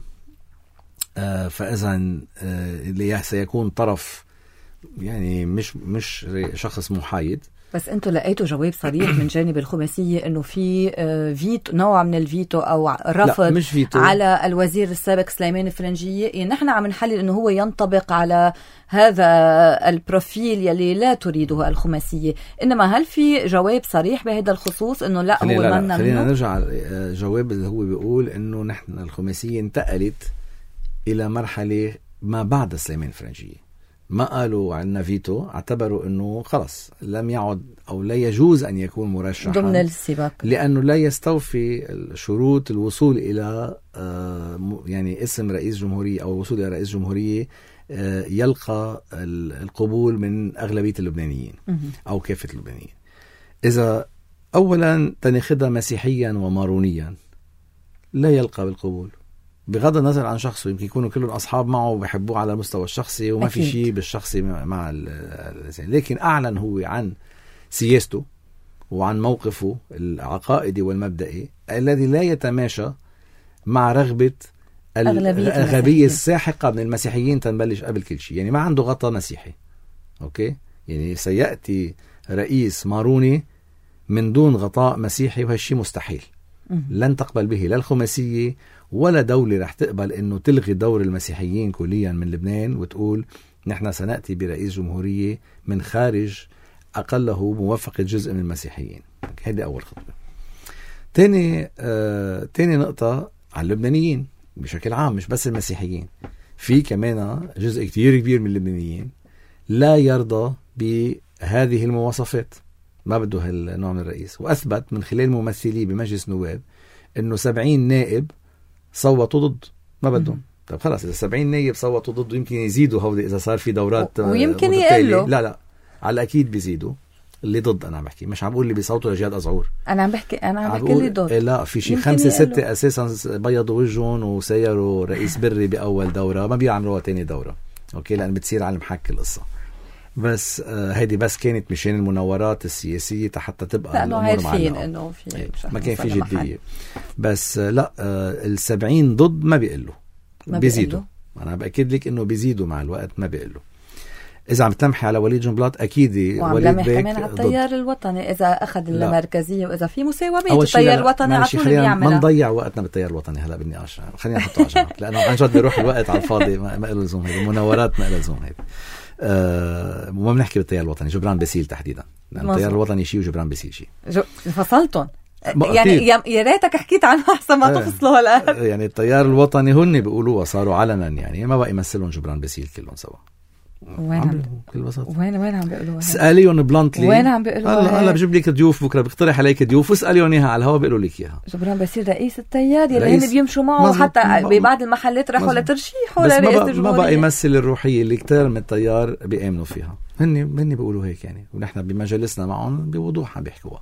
فإذا اللي سيكون طرف، يعني مش مش شخص محايد. بس انتوا لقيتوا جواب صريح من جانب الخماسية انه في فيتو، نوع من الفيتو او رفض على الوزير السابق سليمان الفرنجية؟ يعني نحن عم نحلل انه هو ينطبق على هذا البروفيل يلي لا تريده الخماسية، انما هل في جواب صريح بهذا الخصوص انه لا هو لا لا خلينا نرجع جواب اللي هو بيقول انه نحن الخماسية انتقلت الى مرحلة ما بعد سليمان الفرنجية. ما قالوا عنا فيتو، اعتبروا انه خلص لم يعد او لا يجوز ان يكون مرشحا ضمن السباق، لانه لا يستوفي شروط الوصول الى يعني اسم رئيس جمهورية او الوصول الى رئيس جمهورية يلقى القبول من اغلبية اللبنانيين او كافة اللبنانيين. اذا اولا تناخدها مسيحيا ومارونيا لا يلقى بالقبول، بغض النظر عن شخصه، يمكن يكونوا كلهم أصحاب معه وبيحبوه على المستوى الشخصي وما أكيد. في شيء بالشخصي مع الإنسان، لكن أعلن هو عن سياسته وعن موقفه العقائدي والمبدئي الذي لا يتماشى مع رغبة الأغلبية الساحقة من المسيحيين تنبلش قبل كل شيء، يعني ما عنده غطاء مسيحي. أوكي، يعني سيأتي رئيس ماروني من دون غطاء مسيحي، وهالشيء مستحيل، لن تقبل به لا الخماسية ولا دولة رح تقبل انه تلغي دور المسيحيين كليا من لبنان وتقول نحن سنأتي برئيس جمهورية من خارج اقله موافقة جزء من المسيحيين. هذه اول خطوة. تاني آه، تاني نقطة على اللبنانيين بشكل عام، مش بس المسيحيين، في كمان جزء كتير كبير من اللبنانيين لا يرضى بهذه المواصفات، ما بده هالنوع من الرئيس، واثبت من خلال ممثليه بمجلس نواب انه سبعين نائب صوتوا ضد، ما بدهم. طب خلاص اذا سبعين نائب صوتوا ضد يمكن يزيدوا هودي اذا صار في دورات، ويمكن يقلوا. لا لا على اكيد بيزيدوا اللي ضد. انا عم بحكي، مش عم بقول اللي بيصوتوا لجهاد أزعور، انا عم بحكي انا عم بحكي اللي ضد. لا، في شيء خمسة ستة اساسا بيضوا وجههم وسيروا رئيس بري باول دوره، ما بيعملوها تاني دوره. اوكي، لان بتصير على المحك القصه. بس آه هيدي بس كانت مشان المناورات السياسية حتى تبقى لأنه عارفين إنه في ما كان في جدية. بس آه لا آه السبعين ضد ما بيقلوا بيزيدوا. أنا بأكد لك إنه بيزيدوا مع الوقت ما بيقلوا. إذا عم تلمحي على وليد جنبلاط أكيد وليد بيك كمان على التيار الوطني إذا أخذ المركزية وإذا في مساومة التيار الوطني على طول بيعملها. ما نضيع وقتنا بالتيار الوطني هلا بالنقاش، خلينا نحطه على جنب لأنه عن جد بيروح الوقت على الفاضي. ما ما له لزوم هيك المناورات، ما له لزوم هيك. أه وما بنحكي بالتيار الوطني، جبران باسيل تحديدا، لأن التيار الوطني شيء وجبران باسيل شيء. فصلتهم يعني يا ريتك حكيت عنه احسن ما تفصلوا هلا. يعني التيار الوطني هن بيقولوها صاروا علنا، يعني ما بقى يمثلون جبران باسيل كلهم سوا. وين عم بكل بساطة وين وين عم بيقولوها؟ اسأليهم بلانتلي وين عم بيقولوها؟ هلا هلا بجيب لك ضيوف بكره، بقترح عليك ضيوف واسأليهم اياها على الهواء بيقولوا لك اياها. جبران باسيل رئيس التيار يلي هن بيمشوا معه حتى ببعض المحلات راحوا لترشيح ولا رئاسة الجمهورية. ما بقى يمثل الروحية اللي كتير من التيار بيآمنوا فيها. هن هن بيقولوا هيك يعني، ونحن بمجالسنا معهم بوضوح عم بيحكوها.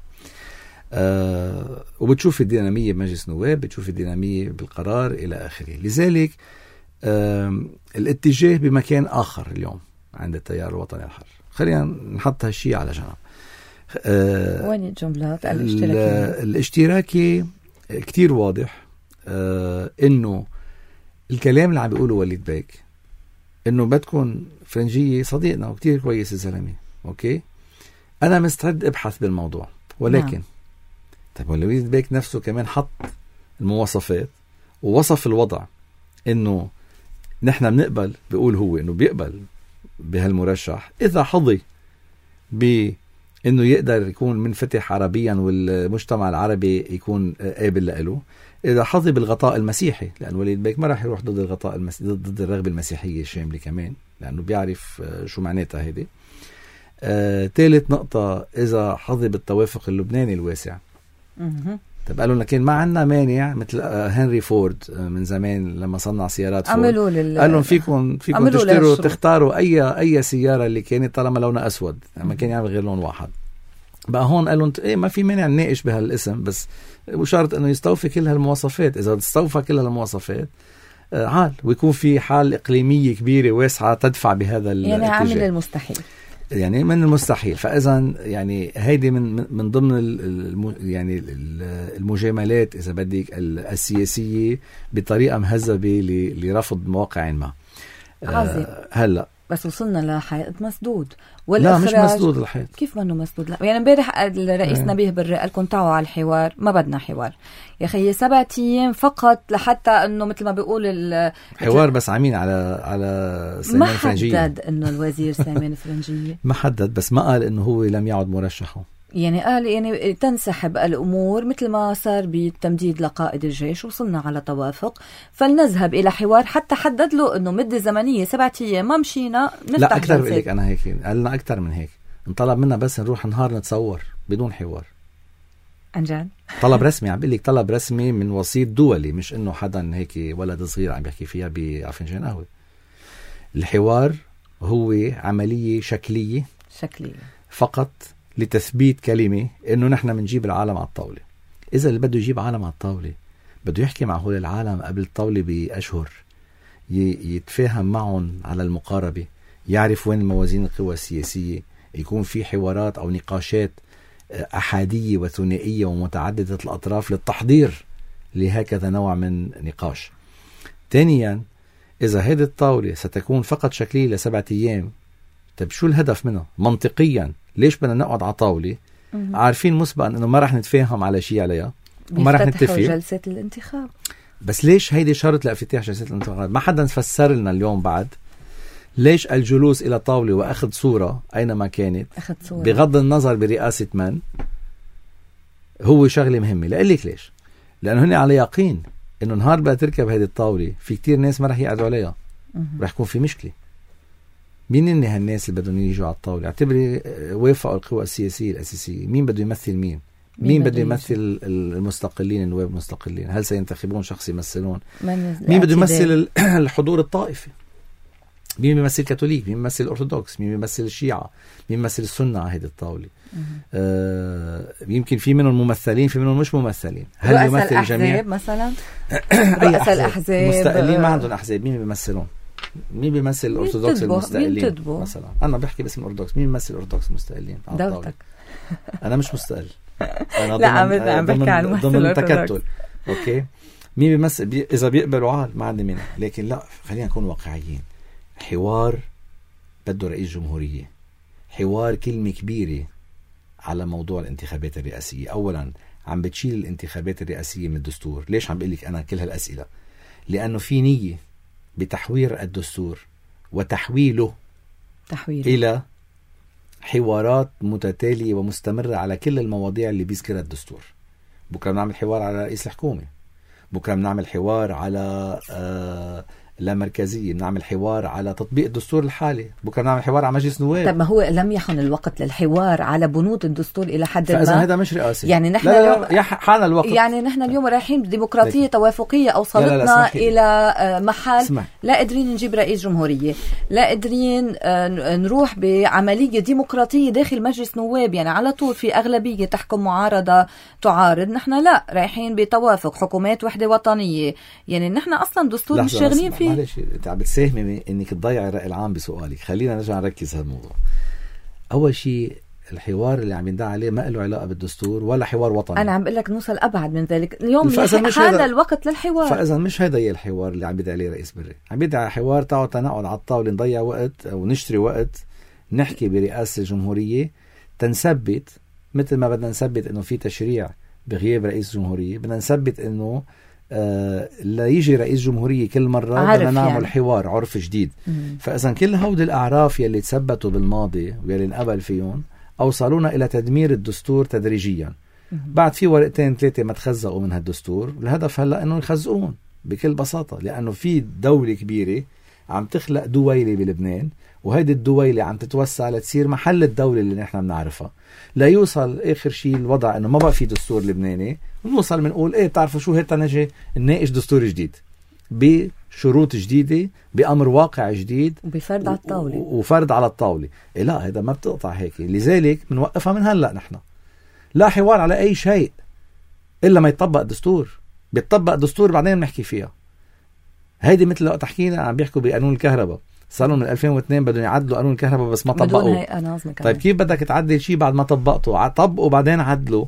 آه وبتشوف الدينامية بمجلس نواب، بتشوف الدينامية بالقرار إلى آخره. لذلك آه الاتجاه بمكان آخر اليوم عند التيار الوطني الحر. خلينا نحط هالشيء على جنب. آه وين الجملات الاشتراكية؟ الاشتراكي كتير واضح آه إنه الكلام اللي عم بيقوله وليد بيك إنه بدكن فرنجية صديقنا وكتير كويس الزلمة، أوكي، أنا مستعد أبحث بالموضوع، ولكن نعم. طيب وليد بيك نفسه كمان حط المواصفات ووصف الوضع إنه نحن بنقبل، بيقول هو إنه بيقبل بهالمرشح إذا حظي بإنه يقدر يكون منفتح عربيا والمجتمع العربي يكون قابل له، إذا حظي بالغطاء المسيحي، لأن وليد بيك ما راح يروح ضد الغطاء المس... ضد الرغبة المسيحية الشاملة كمان، لأنه بيعرف شو معناتها هيدي. آه، ثالث نقطة إذا حظي بالتوافق اللبناني الواسع. طب قالوا لنا كان ما عنا مانع مثل هنري فورد من زمان لما صنع سيارات فورد، لل... قال لهم فيكم فيكم تشتروا تختاروا أي أي سيارة اللي كانت طالما لونها أسود، ما كان يعمل غير لون واحد. بقى هون قالوا إيه ما في مانع نناقش بهالاسم، بس وشرط إنه يستوفي كل هالمواصفات. إذا استوفى كل هالمواصفات آه عال ويكون في حال إقليمية كبيرة واسعة تدفع بهذا الاتجاه، يعني عامل المستحيل، يعني من المستحيل. فإذا يعني هيدي من من ضمن الم يعني المجاملات إذا بدك السياسية بطريقة مهذبة لرفض مواقع ما. عظيم. آه هلا بس وصلنا لحائط مسدود. لا مش مسدود الحائط. كيف منه مسدود؟ لا يعني امبارح الرئيس نبيه بري قال لكم تعوا على الحوار، ما بدنا حوار يا خيي، سبعة ايام فقط لحتى انه مثل ما بيقول الحوار، بس عامين على على سليمان فرنجية. ما حدد انه الوزير سليمان فرنجية ما حدد، بس ما قال انه هو لم يعد مرشحه، يعني قال يعني تنسحب الأمور مثل ما صار بالتمديد لقائد الجيش، وصلنا على توافق فلنذهب إلى حوار، حتى حدد له أنه مدة زمنية سبعة أيام، ما مشينا نفتح. لا أكثر بقلك أنا هيك، قالنا أكثر من هيك، انطلب منا بس نروح نهار نتصور بدون حوار. عن جد طلب رسمي، عم بقلك طلب رسمي من وسيط دولي، مش إنه حدا هيك ولد صغير عم يحكي فيها بفنجان قهوة. الحوار هو عملية شكلية شكلية فقط لتثبيت كلمة إنه نحن منجيب العالم على الطاولة. إذا اللي بده يجيب عالم على الطاولة بده يحكي مع هول العالم قبل الطاولة بأشهر، يتفاهم معهم على المقاربة، يعرف وين موازين القوى السياسية، يكون في حوارات أو نقاشات أحادية وثنائية ومتعددة الأطراف للتحضير لهكذا نوع من نقاش. ثانيا إذا هذه الطاولة ستكون فقط شكلية لسبعة أيام، طيب شو الهدف منها منطقيا؟ ليش بدنا نقعد على طاولة عارفين مسبقا انه ما رح نتفاهم على شيء عليها وما رح نتفق جلسة الانتخاب؟ بس ليش هيدي شرط لافتتاح جلسة الانتخاب؟ ما حدا فسر لنا اليوم بعد ليش الجلوس الى طاولة واخذ صورة اينما كانت صورة. بغض النظر برئاسة من هو شغلة مهمة. لقلك ليش؟ لانه هن على يقين انه نهار بقى تركب هيدي الطاولة في كتير ناس ما رح يقعدوا عليها، رح يكون في مشكلة. مين إني هالناس اللي بدهم يجوا على الطاولة؟ اعتبري وافقوا القوى السياسية الأساسية، مين بده يمثل مين؟ مين, مين بده يمثل المستقلين، النواب المستقلين؟ هل سينتخبون شخص يمثلون؟ مين بده يمثل الحضور الطائفي؟ مين بيمثل الكاثوليك؟ مين بيمثل الأرثوذكس؟ مين بيمثل الشيعة؟ مين بيمثل السنة على هذه الطاولة؟ آه يمكن في منهم ممثلين، في منهم مش ممثلين. هل يمثل الجميع؟ مثلا رؤساء الأحزاب مستقلين ما عندهم أحزاب، مين بيمثلون؟ مين بيمثل الأرثوذكس المستقلين مثلا؟ أنا بحكي باسم الأرثوذكس، مين بيمثل الأرثوذكس المستقلين؟ دولتك. أنا مش مستقل. أنا لا عم بحكي عن ضمن تكتل. أوكي. مين بيمثل بي... إذا بيقبلوا عال ما عندي منه، لكن لا خلينا نكون واقعيين. حوار بده رئيس جمهورية، حوار كلمة كبيرة على موضوع الانتخابات الرئاسية. أولا عم بتشيل الانتخابات الرئاسية من الدستور. ليش عم بقلك أنا كل هالأسئلة؟ لأنه في نية بتحوير الدستور وتحويله تحويل إلى حوارات متتالية ومستمرة على كل المواضيع اللي بيذكرها الدستور. بكرة بنعمل حوار على رئيس الحكومة، بكرة بنعمل حوار على آه لا مركزية، بنعمل حوار على تطبيق الدستور الحالي، بكرة بنعمل حوار على مجلس نواب. طب ما هو لم يحن الوقت للحوار على بنود الدستور إلى حد ما؟ فإذا هذا مش رئاسي يعني نحن لا لا لا حان الوقت. يعني نحن اليوم رايحين بديمقراطية توافقية أوصلتنا لا لا لا إلى محل اسمح. لا قادرين نجيب رئيس جمهورية، لا قادرين نروح بعملية ديمقراطية داخل مجلس نواب، يعني على طول في أغلبية تحكم معارضة تعارض. نحن لا رايحين بتوافق حكومات وحدة وطنية، يعني نحن أصلا دستور مش شاغلين فيه. معلش انت عم بتساهمي انك تضيع الرأي العام بسؤالك. خلينا نرجع نركز هالموضوع. اول شيء الحوار اللي عم يندعى عليه ما له علاقه بالدستور ولا حوار وطني. انا عم بقول لك نوصل ابعد من ذلك اليوم، هذا الوقت للحوار. فاذا مش هذا هي الحوار اللي عم بيدعي عليه رئيس بري. عم بيدعي حوار تاعه تنقعد على الطاوله نضيع وقت او نشتري وقت نحكي برئاسه الجمهوريه تنثبت، مثل ما بدنا نثبت انه في تشريع بغياب رئيس جمهوريه، بدنا نثبت انه آه لا يجي رئيس جمهورية كل مرة بدنا نعمل يعني. حوار عرف جديد. مم. فإذا كل هود الأعراف يلي تثبتوا بالماضي ويلي انقبل فيهم أوصلونا إلى تدمير الدستور تدريجيا. مم. بعد في ورقتين ثلاثة ما تخزقوا من هالدستور، الهدف هلأ إنه يخزقون بكل بساطة، لأنه في دولة كبيرة عم تخلق دويلة بلبنان، وهيدي الدويلة عم تتوسع لتصير محل الدولة اللي نحن بنعرفها. لا يوصل آخر شيء الوضع إنه ما بقى في دستور لبناني، ونوصل منقول إيه بتعرفوا شو هيك نجي نناقش دستور جديد بشروط جديدة بأمر واقع جديد وبفرض على الطاولة وفرض على الطاولة. إيه لا هذا ما بتقطع هيك. لذلك بنوقفها من هلأ. نحن لا حوار على أي شيء إلا ما يطبق الدستور. بيطبق الدستور بعدين بنحكي فيها. هيدي مثل لو تحكينا عم بيحكوا بقانون الكهرباء، صاروا من ألفين واثنين بدهم يعدلوا قانون الكهرباء بس ما طبقوا. طيب كيف بدك تعدل شيء بعد ما طبقته؟ طبقوا بعدين عدلوا.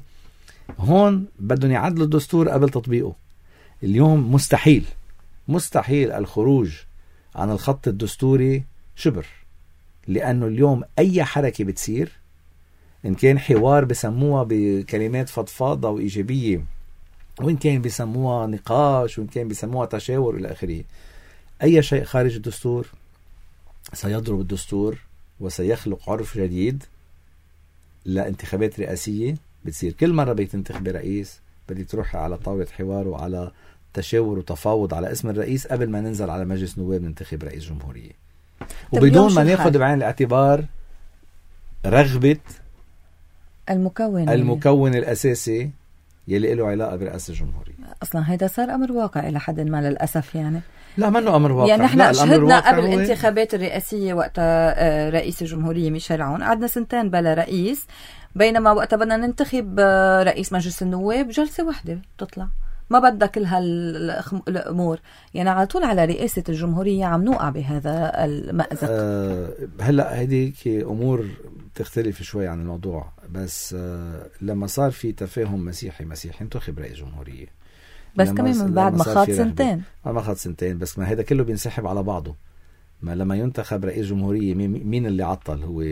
هون بدهم يعدلوا الدستور قبل تطبيقه. اليوم مستحيل مستحيل الخروج عن الخط الدستوري شبر، لأنه اليوم أي حركة بتصير إن كان حوار بسموها بكلمات فضفاضة وإيجابية، وإن كان بيسموها نقاش، وإن كان بيسموها تشاور إلى آخره، أي شيء خارج الدستور سيضرب الدستور وسيخلق عرف جديد لانتخابات رئاسية. بتصير كل مرة بيتنتخب رئيس بدي تروح على طاولة حوار وعلى تشاور وتفاوض على اسم الرئيس قبل ما ننزل على مجلس نواب ننتخب رئيس جمهورية، وبدون ما ناخد بعين الاعتبار رغبة المكون المكون الأساسي يلي له علاقة برئاسة الجمهورية. أصلا هيدا صار أمر واقع إلى حد ما للأسف. يعني لا منه أمر واقع. يعني نحن شهدنا قبل الانتخابات الرئاسية وقت رئيس الجمهورية ميشيل عون قعدنا سنتين بلا رئيس، بينما وقت بدنا ننتخب رئيس مجلس النواب جلسة واحدة تطلع، ما بدها كل هالأمور. يعني على طول على رئاسة الجمهورية عم نوقع بهذا المأزق. أه هلأ هذيك أمور تختلف شوي عن الموضوع، بس أه لما صار في تفاهم مسيحي مسيحي انتخب رئيس جمهورية، بس كمان من بعد ما خاض سنتين ما خاض سنتين بس ما هذا كله بينسحب على بعضه. ما لما ينتخب رئيس جمهورية مين اللي عطل؟ هو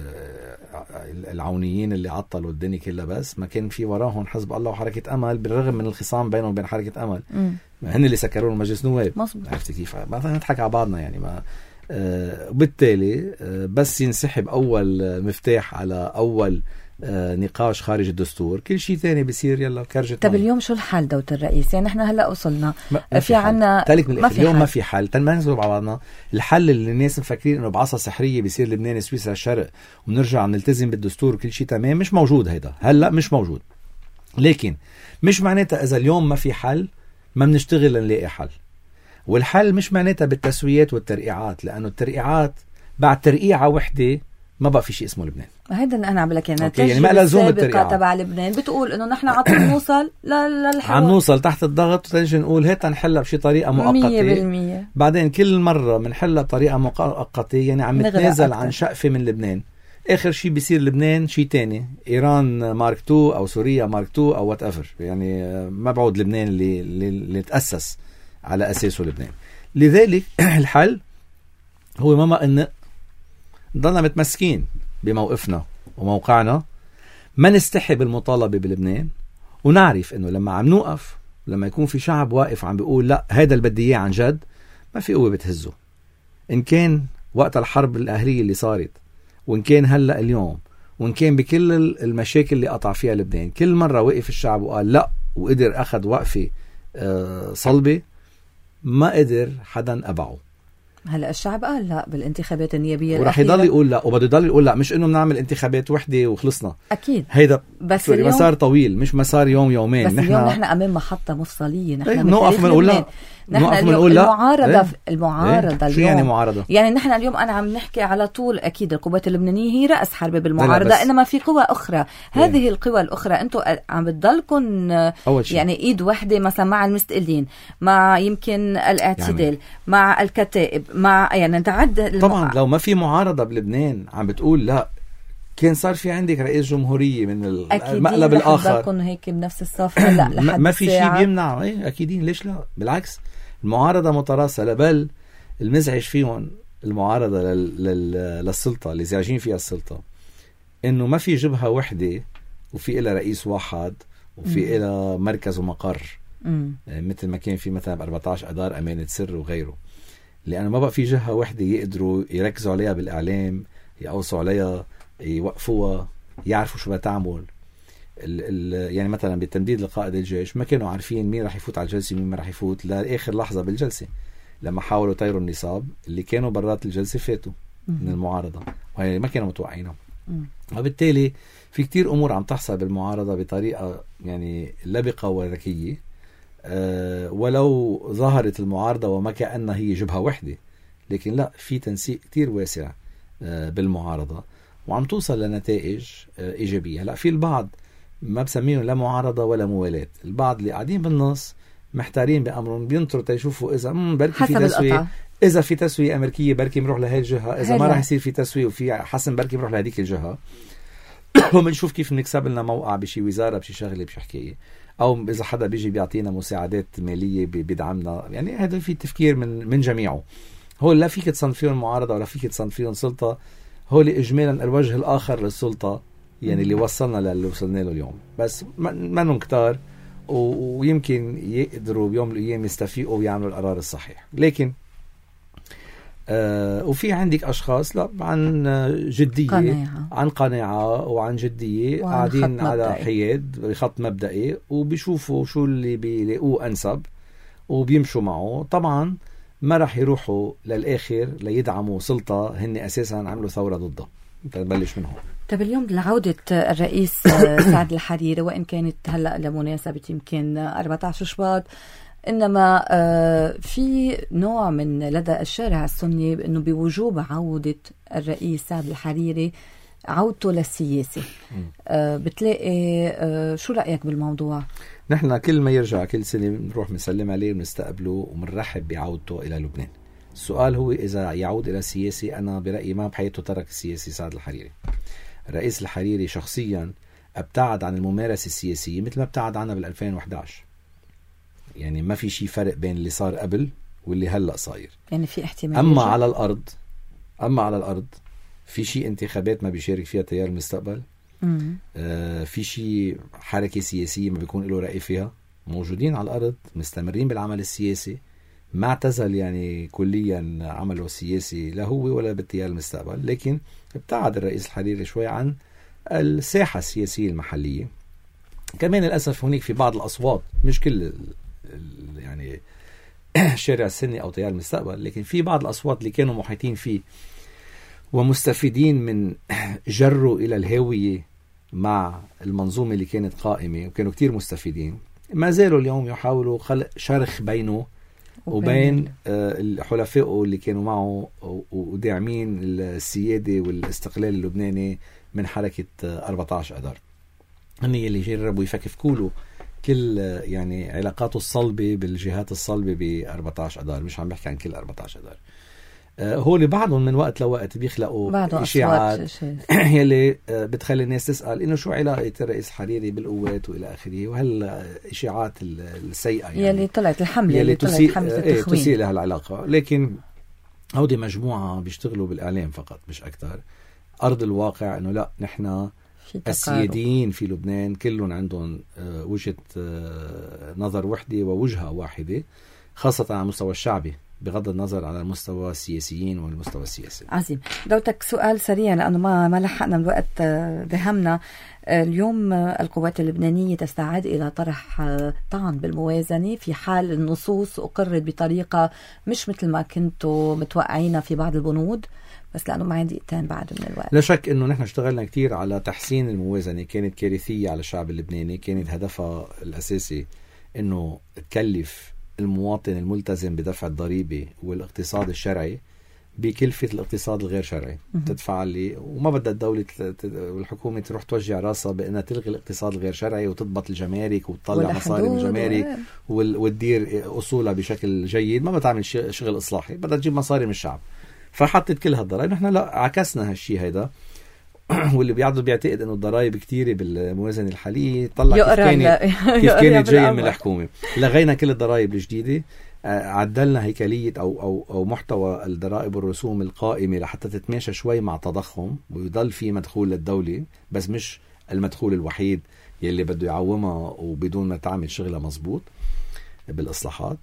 العونيين اللي عطلوا الدنيا كلها، بس ما كان في وراهم حزب الله وحركة أمل بالرغم من الخصام بينهم وبين حركة أمل. هن اللي سكروا المجلس نواب. عرفتي كيف؟ ما نضحك على بعضنا يعني. ما آه بالتالي آه بس ينسحب أول مفتاح على أول آه نقاش خارج الدستور، كل شيء ثاني بيصير يلا كرجة. طب اليوم شو الحل دولة الرئيس؟ يعني احنا هلا وصلنا في, في عنا ما في اليوم حل. ما في حل. ما نزلوا على بعضنا. الحل اللي الناس مفكرين انه بعصا سحرية بيصير لبنان سويسرا الشرق ونرجع نلتزم بالدستور وكل شيء تمام، مش موجود. هيدا هلا مش موجود. لكن مش معناتها اذا اليوم ما في حل ما بنشتغل نلاقي حل. والحل مش معناتها بالتسويات والترقيعات، لانه الترقيعات بعد ترقيعة وحدة ما بقى في شيء اسمه لبنان. هيدا اللي انا عم لك يعني يعني ما لزوم التريقة تبع لبنان بتقول انه نحن على طول نوصل للحوار، عم نوصل تحت الضغط وتنجي نقول هيك نحلها بشي طريقه مؤقته مية بالمية. بعدين كل مره بنحلها بطريقه مؤقته، يعني عم نتنازل عن شقفه من لبنان. اخر شيء بيصير لبنان شيء تاني، ايران مارك تو او سوريا مارك تو او وات ايفر، يعني ما بعود لبنان اللي اللي تاسس على اساسه لبنان. لذلك الحل هو ماما ان نضلنا متمسكين بموقفنا وموقعنا، ما نستحي بالمطالبة بلبنان، ونعرف انه لما عم نوقف، لما يكون في شعب واقف عم بيقول لا هيدا اللي بدي اياه عن جد، ما في قوة بتهزه. ان كان وقت الحرب الاهلية اللي صارت، وان كان هلا اليوم، وان كان بكل المشاكل اللي قطع فيها لبنان، كل مرة وقف الشعب وقال لا وقدر اخذ وقفة صلبة، ما قدر حدا أبعه. هلا الشعب قال لا بالانتخابات النيابيه ورح يضل يقول لا، وبده يضل يقول لا، مش انه بنعمل انتخابات وحده وخلصنا. اكيد هيدا بس مسار طويل، مش مسار يوم يومين. بس نحن اليوم نحن امام محطه مفصليه. نحن نوقف ونقول لا، نحن اليوم لا. المعارضه ايه؟ المعارضه ايه؟ شو يعني معارضه؟ يعني نحن اليوم انا عم نحكي على طول اكيد القوات اللبنانيه هي راس حربه بالمعارضه، انما في قوى اخرى. هذه ايه؟ القوى الاخرى انتم عم بتضلكم يعني ايد وحده مثلا مع المستقلين، مع يمكن الاعتدال، يعني مع الكتائب، مع يعني نتعدى طبعا المع... لو ما في معارضه بلبنان عم بتقول لا، كان صار في عندك رئيس جمهورية من المقلب الآخر أكيد هيك بنفس الصف. لا لحد ما في شيء بيمنع. ايه أكيدين، ليش لا؟ بالعكس المعارضة متراسلة، بل المزعج فيهم المعارضة لل... لل... للسلطة اللي زعجين فيها السلطة إنه ما في جبهة وحدة وفي إلها رئيس واحد وفي إلها مركز ومقر، يعني مثل ما كان في مثلا ب أربعة عشر أدار أمانة سر وغيره، لأنه ما بقى في جهة وحدة يقدروا يركزوا عليها بالإعلام، يقوصوا عليها، يوقفوها، يعرفوا شو بتعمل. ال ال يعني مثلا بالتمديد لقائد الجيش ما كانوا عارفين مين رح يفوت على الجلسة مين ما رح يفوت لآخر لحظة بالجلسة. لما حاولوا طيروا النصاب اللي كانوا برات الجلسة فاتوا من المعارضة، وهي ما كانوا متوقعينها. وبالتالي في كتير أمور عم تحصل بالمعارضة بطريقة يعني لبقة وذكية، أه ولو ظهرت المعارضة وما كأنها هي جبهة وحدة، لكن لا، في تنسيق كتير واسع أه بالمعارضة وعم توصل لنتائج أه إيجابية. لا، في البعض ما بسميهم لا معارضة ولا موالات، البعض اللي قاعدين بالنص محتارين بأمرهم، بينطروا تيشوفوا إذا بركي في تسوية، إذا في تسوية أمريكية بركي بنروح لهي الجهة، إذا ما راح يصير في تسوية وفي حسن بركي بنروح لهديك الجهة. وبنشوف كيف نكسب لنا موقع بشي وزارة بشي شغلة بشي حكاية، أو إذا حدا بيجي بيعطينا مساعدات مالية بيدعمنا. يعني هذا في تفكير من من جميعه. هو لا فيك تصنفيهم معارضة ولا فيك تصنفيهم سلطة، هو اللي إجمالا الوجه الآخر للسلطة، يعني اللي وصلنا للي وصلنا له اليوم. بس ما نهم كتار، ويمكن يقدروا بيوم من الأيام يستفيقوا ويعملوا القرار الصحيح. لكن آه وفي عندك أشخاص لا، عن جدية قناعة. عن قناعة وعن جدية، قاعدين على حياد بخط مبدئي وبيشوفوا شو اللي بيلاقوه أنسب وبيمشوا معه. طبعا ما رح يروحوا للآخر ليدعموا سلطة هن أساسا عملوا ثورة ضدها. نبلش من هون. طب اليوم لعودة الرئيس سعد الحريري، وإن كانت هلأ لمناسبة يمكن أربعة عشر شباط، إنما في نوع من لدى الشارع السني إنه بوجوب عودة الرئيس سعد الحريري، عودته للسياسة. بتلاقي شو رأيك بالموضوع؟ نحن كل ما يرجع كل سنة نروح نسلم عليه ونستقبله ومنرحب بعودته إلى لبنان. السؤال هو إذا يعود إلى السياسة. أنا برأيي ما بحياته ترك السياسي سعد الحريري. الرئيس الحريري شخصيا ابتعد عن الممارسة السياسية مثل ما ابتعد عنها بالألفين وإحدى عشر. يعني ما في شيء فرق بين اللي صار قبل واللي هلأ صاير. يعني في احتمال. أما يرجع. على الأرض أما على الأرض في شيء انتخابات ما بيشارك فيها تيار المستقبل. آه في شيء حركة سياسية ما بيكون له رأي فيها. موجودين على الأرض، مستمرين بالعمل السياسي، ما اعتزل يعني كليا عمله السياسي لا هو ولا بالتيار المستقبل. لكن ابتعد الرئيس الحريري شوي عن الساحة السياسية المحلية. كمان للأسف هناك في بعض الأصوات، مش كل يعني الشارع السني أو تيار المستقبل، لكن في بعض الأصوات اللي كانوا محيطين فيه ومستفيدين من جره إلى الهاوية مع المنظومة اللي كانت قائمة، وكانوا كتير مستفيدين، ما زالوا اليوم يحاولوا خلق شرخ بينه وبين الحلفاء اللي كانوا معه وداعمين السيادة والاستقلال اللبناني من حركة أربعة عشر أذار. هني اللي جربوا يفكفكوا له كل يعني علاقاته الصلبة بالجهات الصلبة ب أربعة عشر أذار، مش عم بحكي عن كل أربعة عشر أذار. هو اللي بعضهم من وقت لوقت بيخلقوا إشاعات يلي بتخلي الناس تسأل إنه شو علاقة الرئيس حريري بالقوات وإلى آخره، وهالإشاعات السيئة يعني يلي طلعت الحملة يلي تسيء ايه تسيء لها العلاقة. لكن هودي مجموعة بيشتغلوا بالإعلام فقط مش أكتر. أرض الواقع إنه لا، نحن السياديين في لبنان كلهم عندهم وجهة نظر وحدة ووجهة واحدة، خاصة على المستوى الشعبي بغض النظر على المستوى السياسيين والمستوى السياسي. عظيم. دوتك سؤال سريع لأنه ما ما لحقنا الوقت دهمنا. اليوم القوات اللبنانية تستعد إلى طرح طعن بالموازنة في حال النصوص أقرت بطريقة مش مثل ما كنتوا متوقعين في بعض البنود، بس لأنه ما عندي دقيقتين بعد من الوقت. لا شك إنه نحن اشتغلنا كتير على تحسين الموازنة، كانت كارثية على الشعب اللبناني، كانت هدفها الأساسي إنه تكلف المواطن الملتزم بدفع الضريبة والاقتصاد الشرعي بكلفة الاقتصاد الغير شرعي. تدفع لي وما بدها الدولة والحكومة تروح توجع راسها بأنها تلغي الاقتصاد الغير شرعي وتضبط الجمارك وتطلع مصاري من الجمارك وتدير أصولها بشكل جيد. ما بتعمل شغل إصلاحي، بدها تجيب مصاري من الشعب، فحطت كل هالضرائب. نحن لا، عكسنا هالشي هيدا واللي بيعضوا بيعتقد انه الضرائب كتيرة بالموازنة الحالية طلع كيف كانت كيف كانت جاية من الحكومة. لغينا كل الضرائب الجديدة، عدلنا هيكلية أو, أو, أو محتوى الضرائب والرسوم القائمة لحتى تتماشى شوي مع تضخم ويضل في مدخول للدولة، بس مش المدخول الوحيد يلي بده يعومها وبدون ما تعمل شغلها مزبوط بالإصلاحات.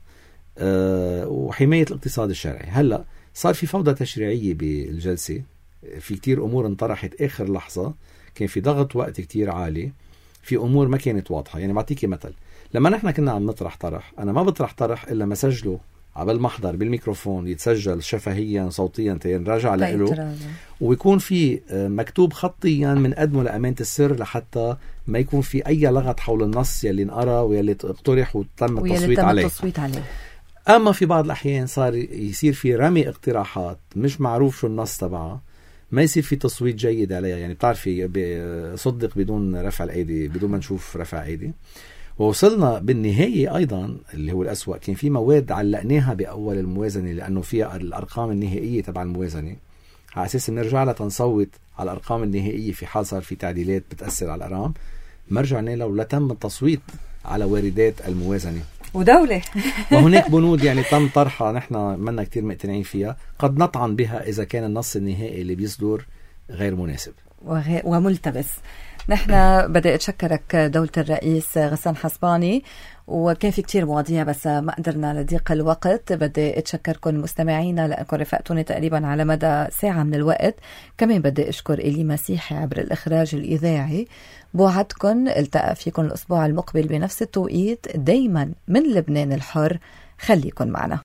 أه وحماية الاقتصاد الشرعي. هلأ صار في فوضى تشريعية بالجلسة، في كتير أمور انطرحت آخر لحظة، كان في ضغط وقت كتير عالي، في أمور ما كانت واضحة. يعني بعطيكي مثل، لما نحن كنا عم نطرح طرح، أنا ما بطرح طرح إلا ما سجله على المحضر بالميكروفون، يتسجل شفهيا صوتيا تنراجع له، ويكون في مكتوب خطيا من قدمه لأمانة السر لحتى ما يكون في أي لغط حول النص يلي نقرأ ويلي اقترح وتم التصويت عليه. التصويت عليه. أما في بعض الأحيان صار يصير في رمي اقتراحات مش معروف شو النص تبعها، ما يصير في تصويت جيد عليها. يعني بتعرفي صدق بدون رفع الأيدي، بدون ما نشوف رفع أيدي. ووصلنا بالنهاية أيضا اللي هو الأسوأ، كان في مواد علقناها بأول الموازنة لأنه فيها الأرقام النهائية تبع الموازنة، على أساس نرجع لها تنصوت على الأرقام النهائية في حال صار في تعديلات بتأثر على الأرقام. ما رجعنا لو لا تم التصويت على واردات الموازنة ودولة. وهناك بنود يعني تم طرحها نحن منا كتير مقتنعين فيها، قد نطعن بها إذا كان النص النهائي اللي بيصدر غير مناسب وغير وملتبس. نحن بدي أتشكرك دولة الرئيس غسان حسباني، وكان في كتير مواضيع بس ما قدرنا لضيق الوقت. بدي أتشكركم مستمعينا لأنكم رفقتوني تقريبا على مدى ساعة من الوقت. كمان بدي أشكر إلي مسيحي عبر الإخراج الإذاعي. بوعدكم التقى فيكم الأسبوع المقبل بنفس التوقيت، دايما من لبنان الحر. خليكن معنا.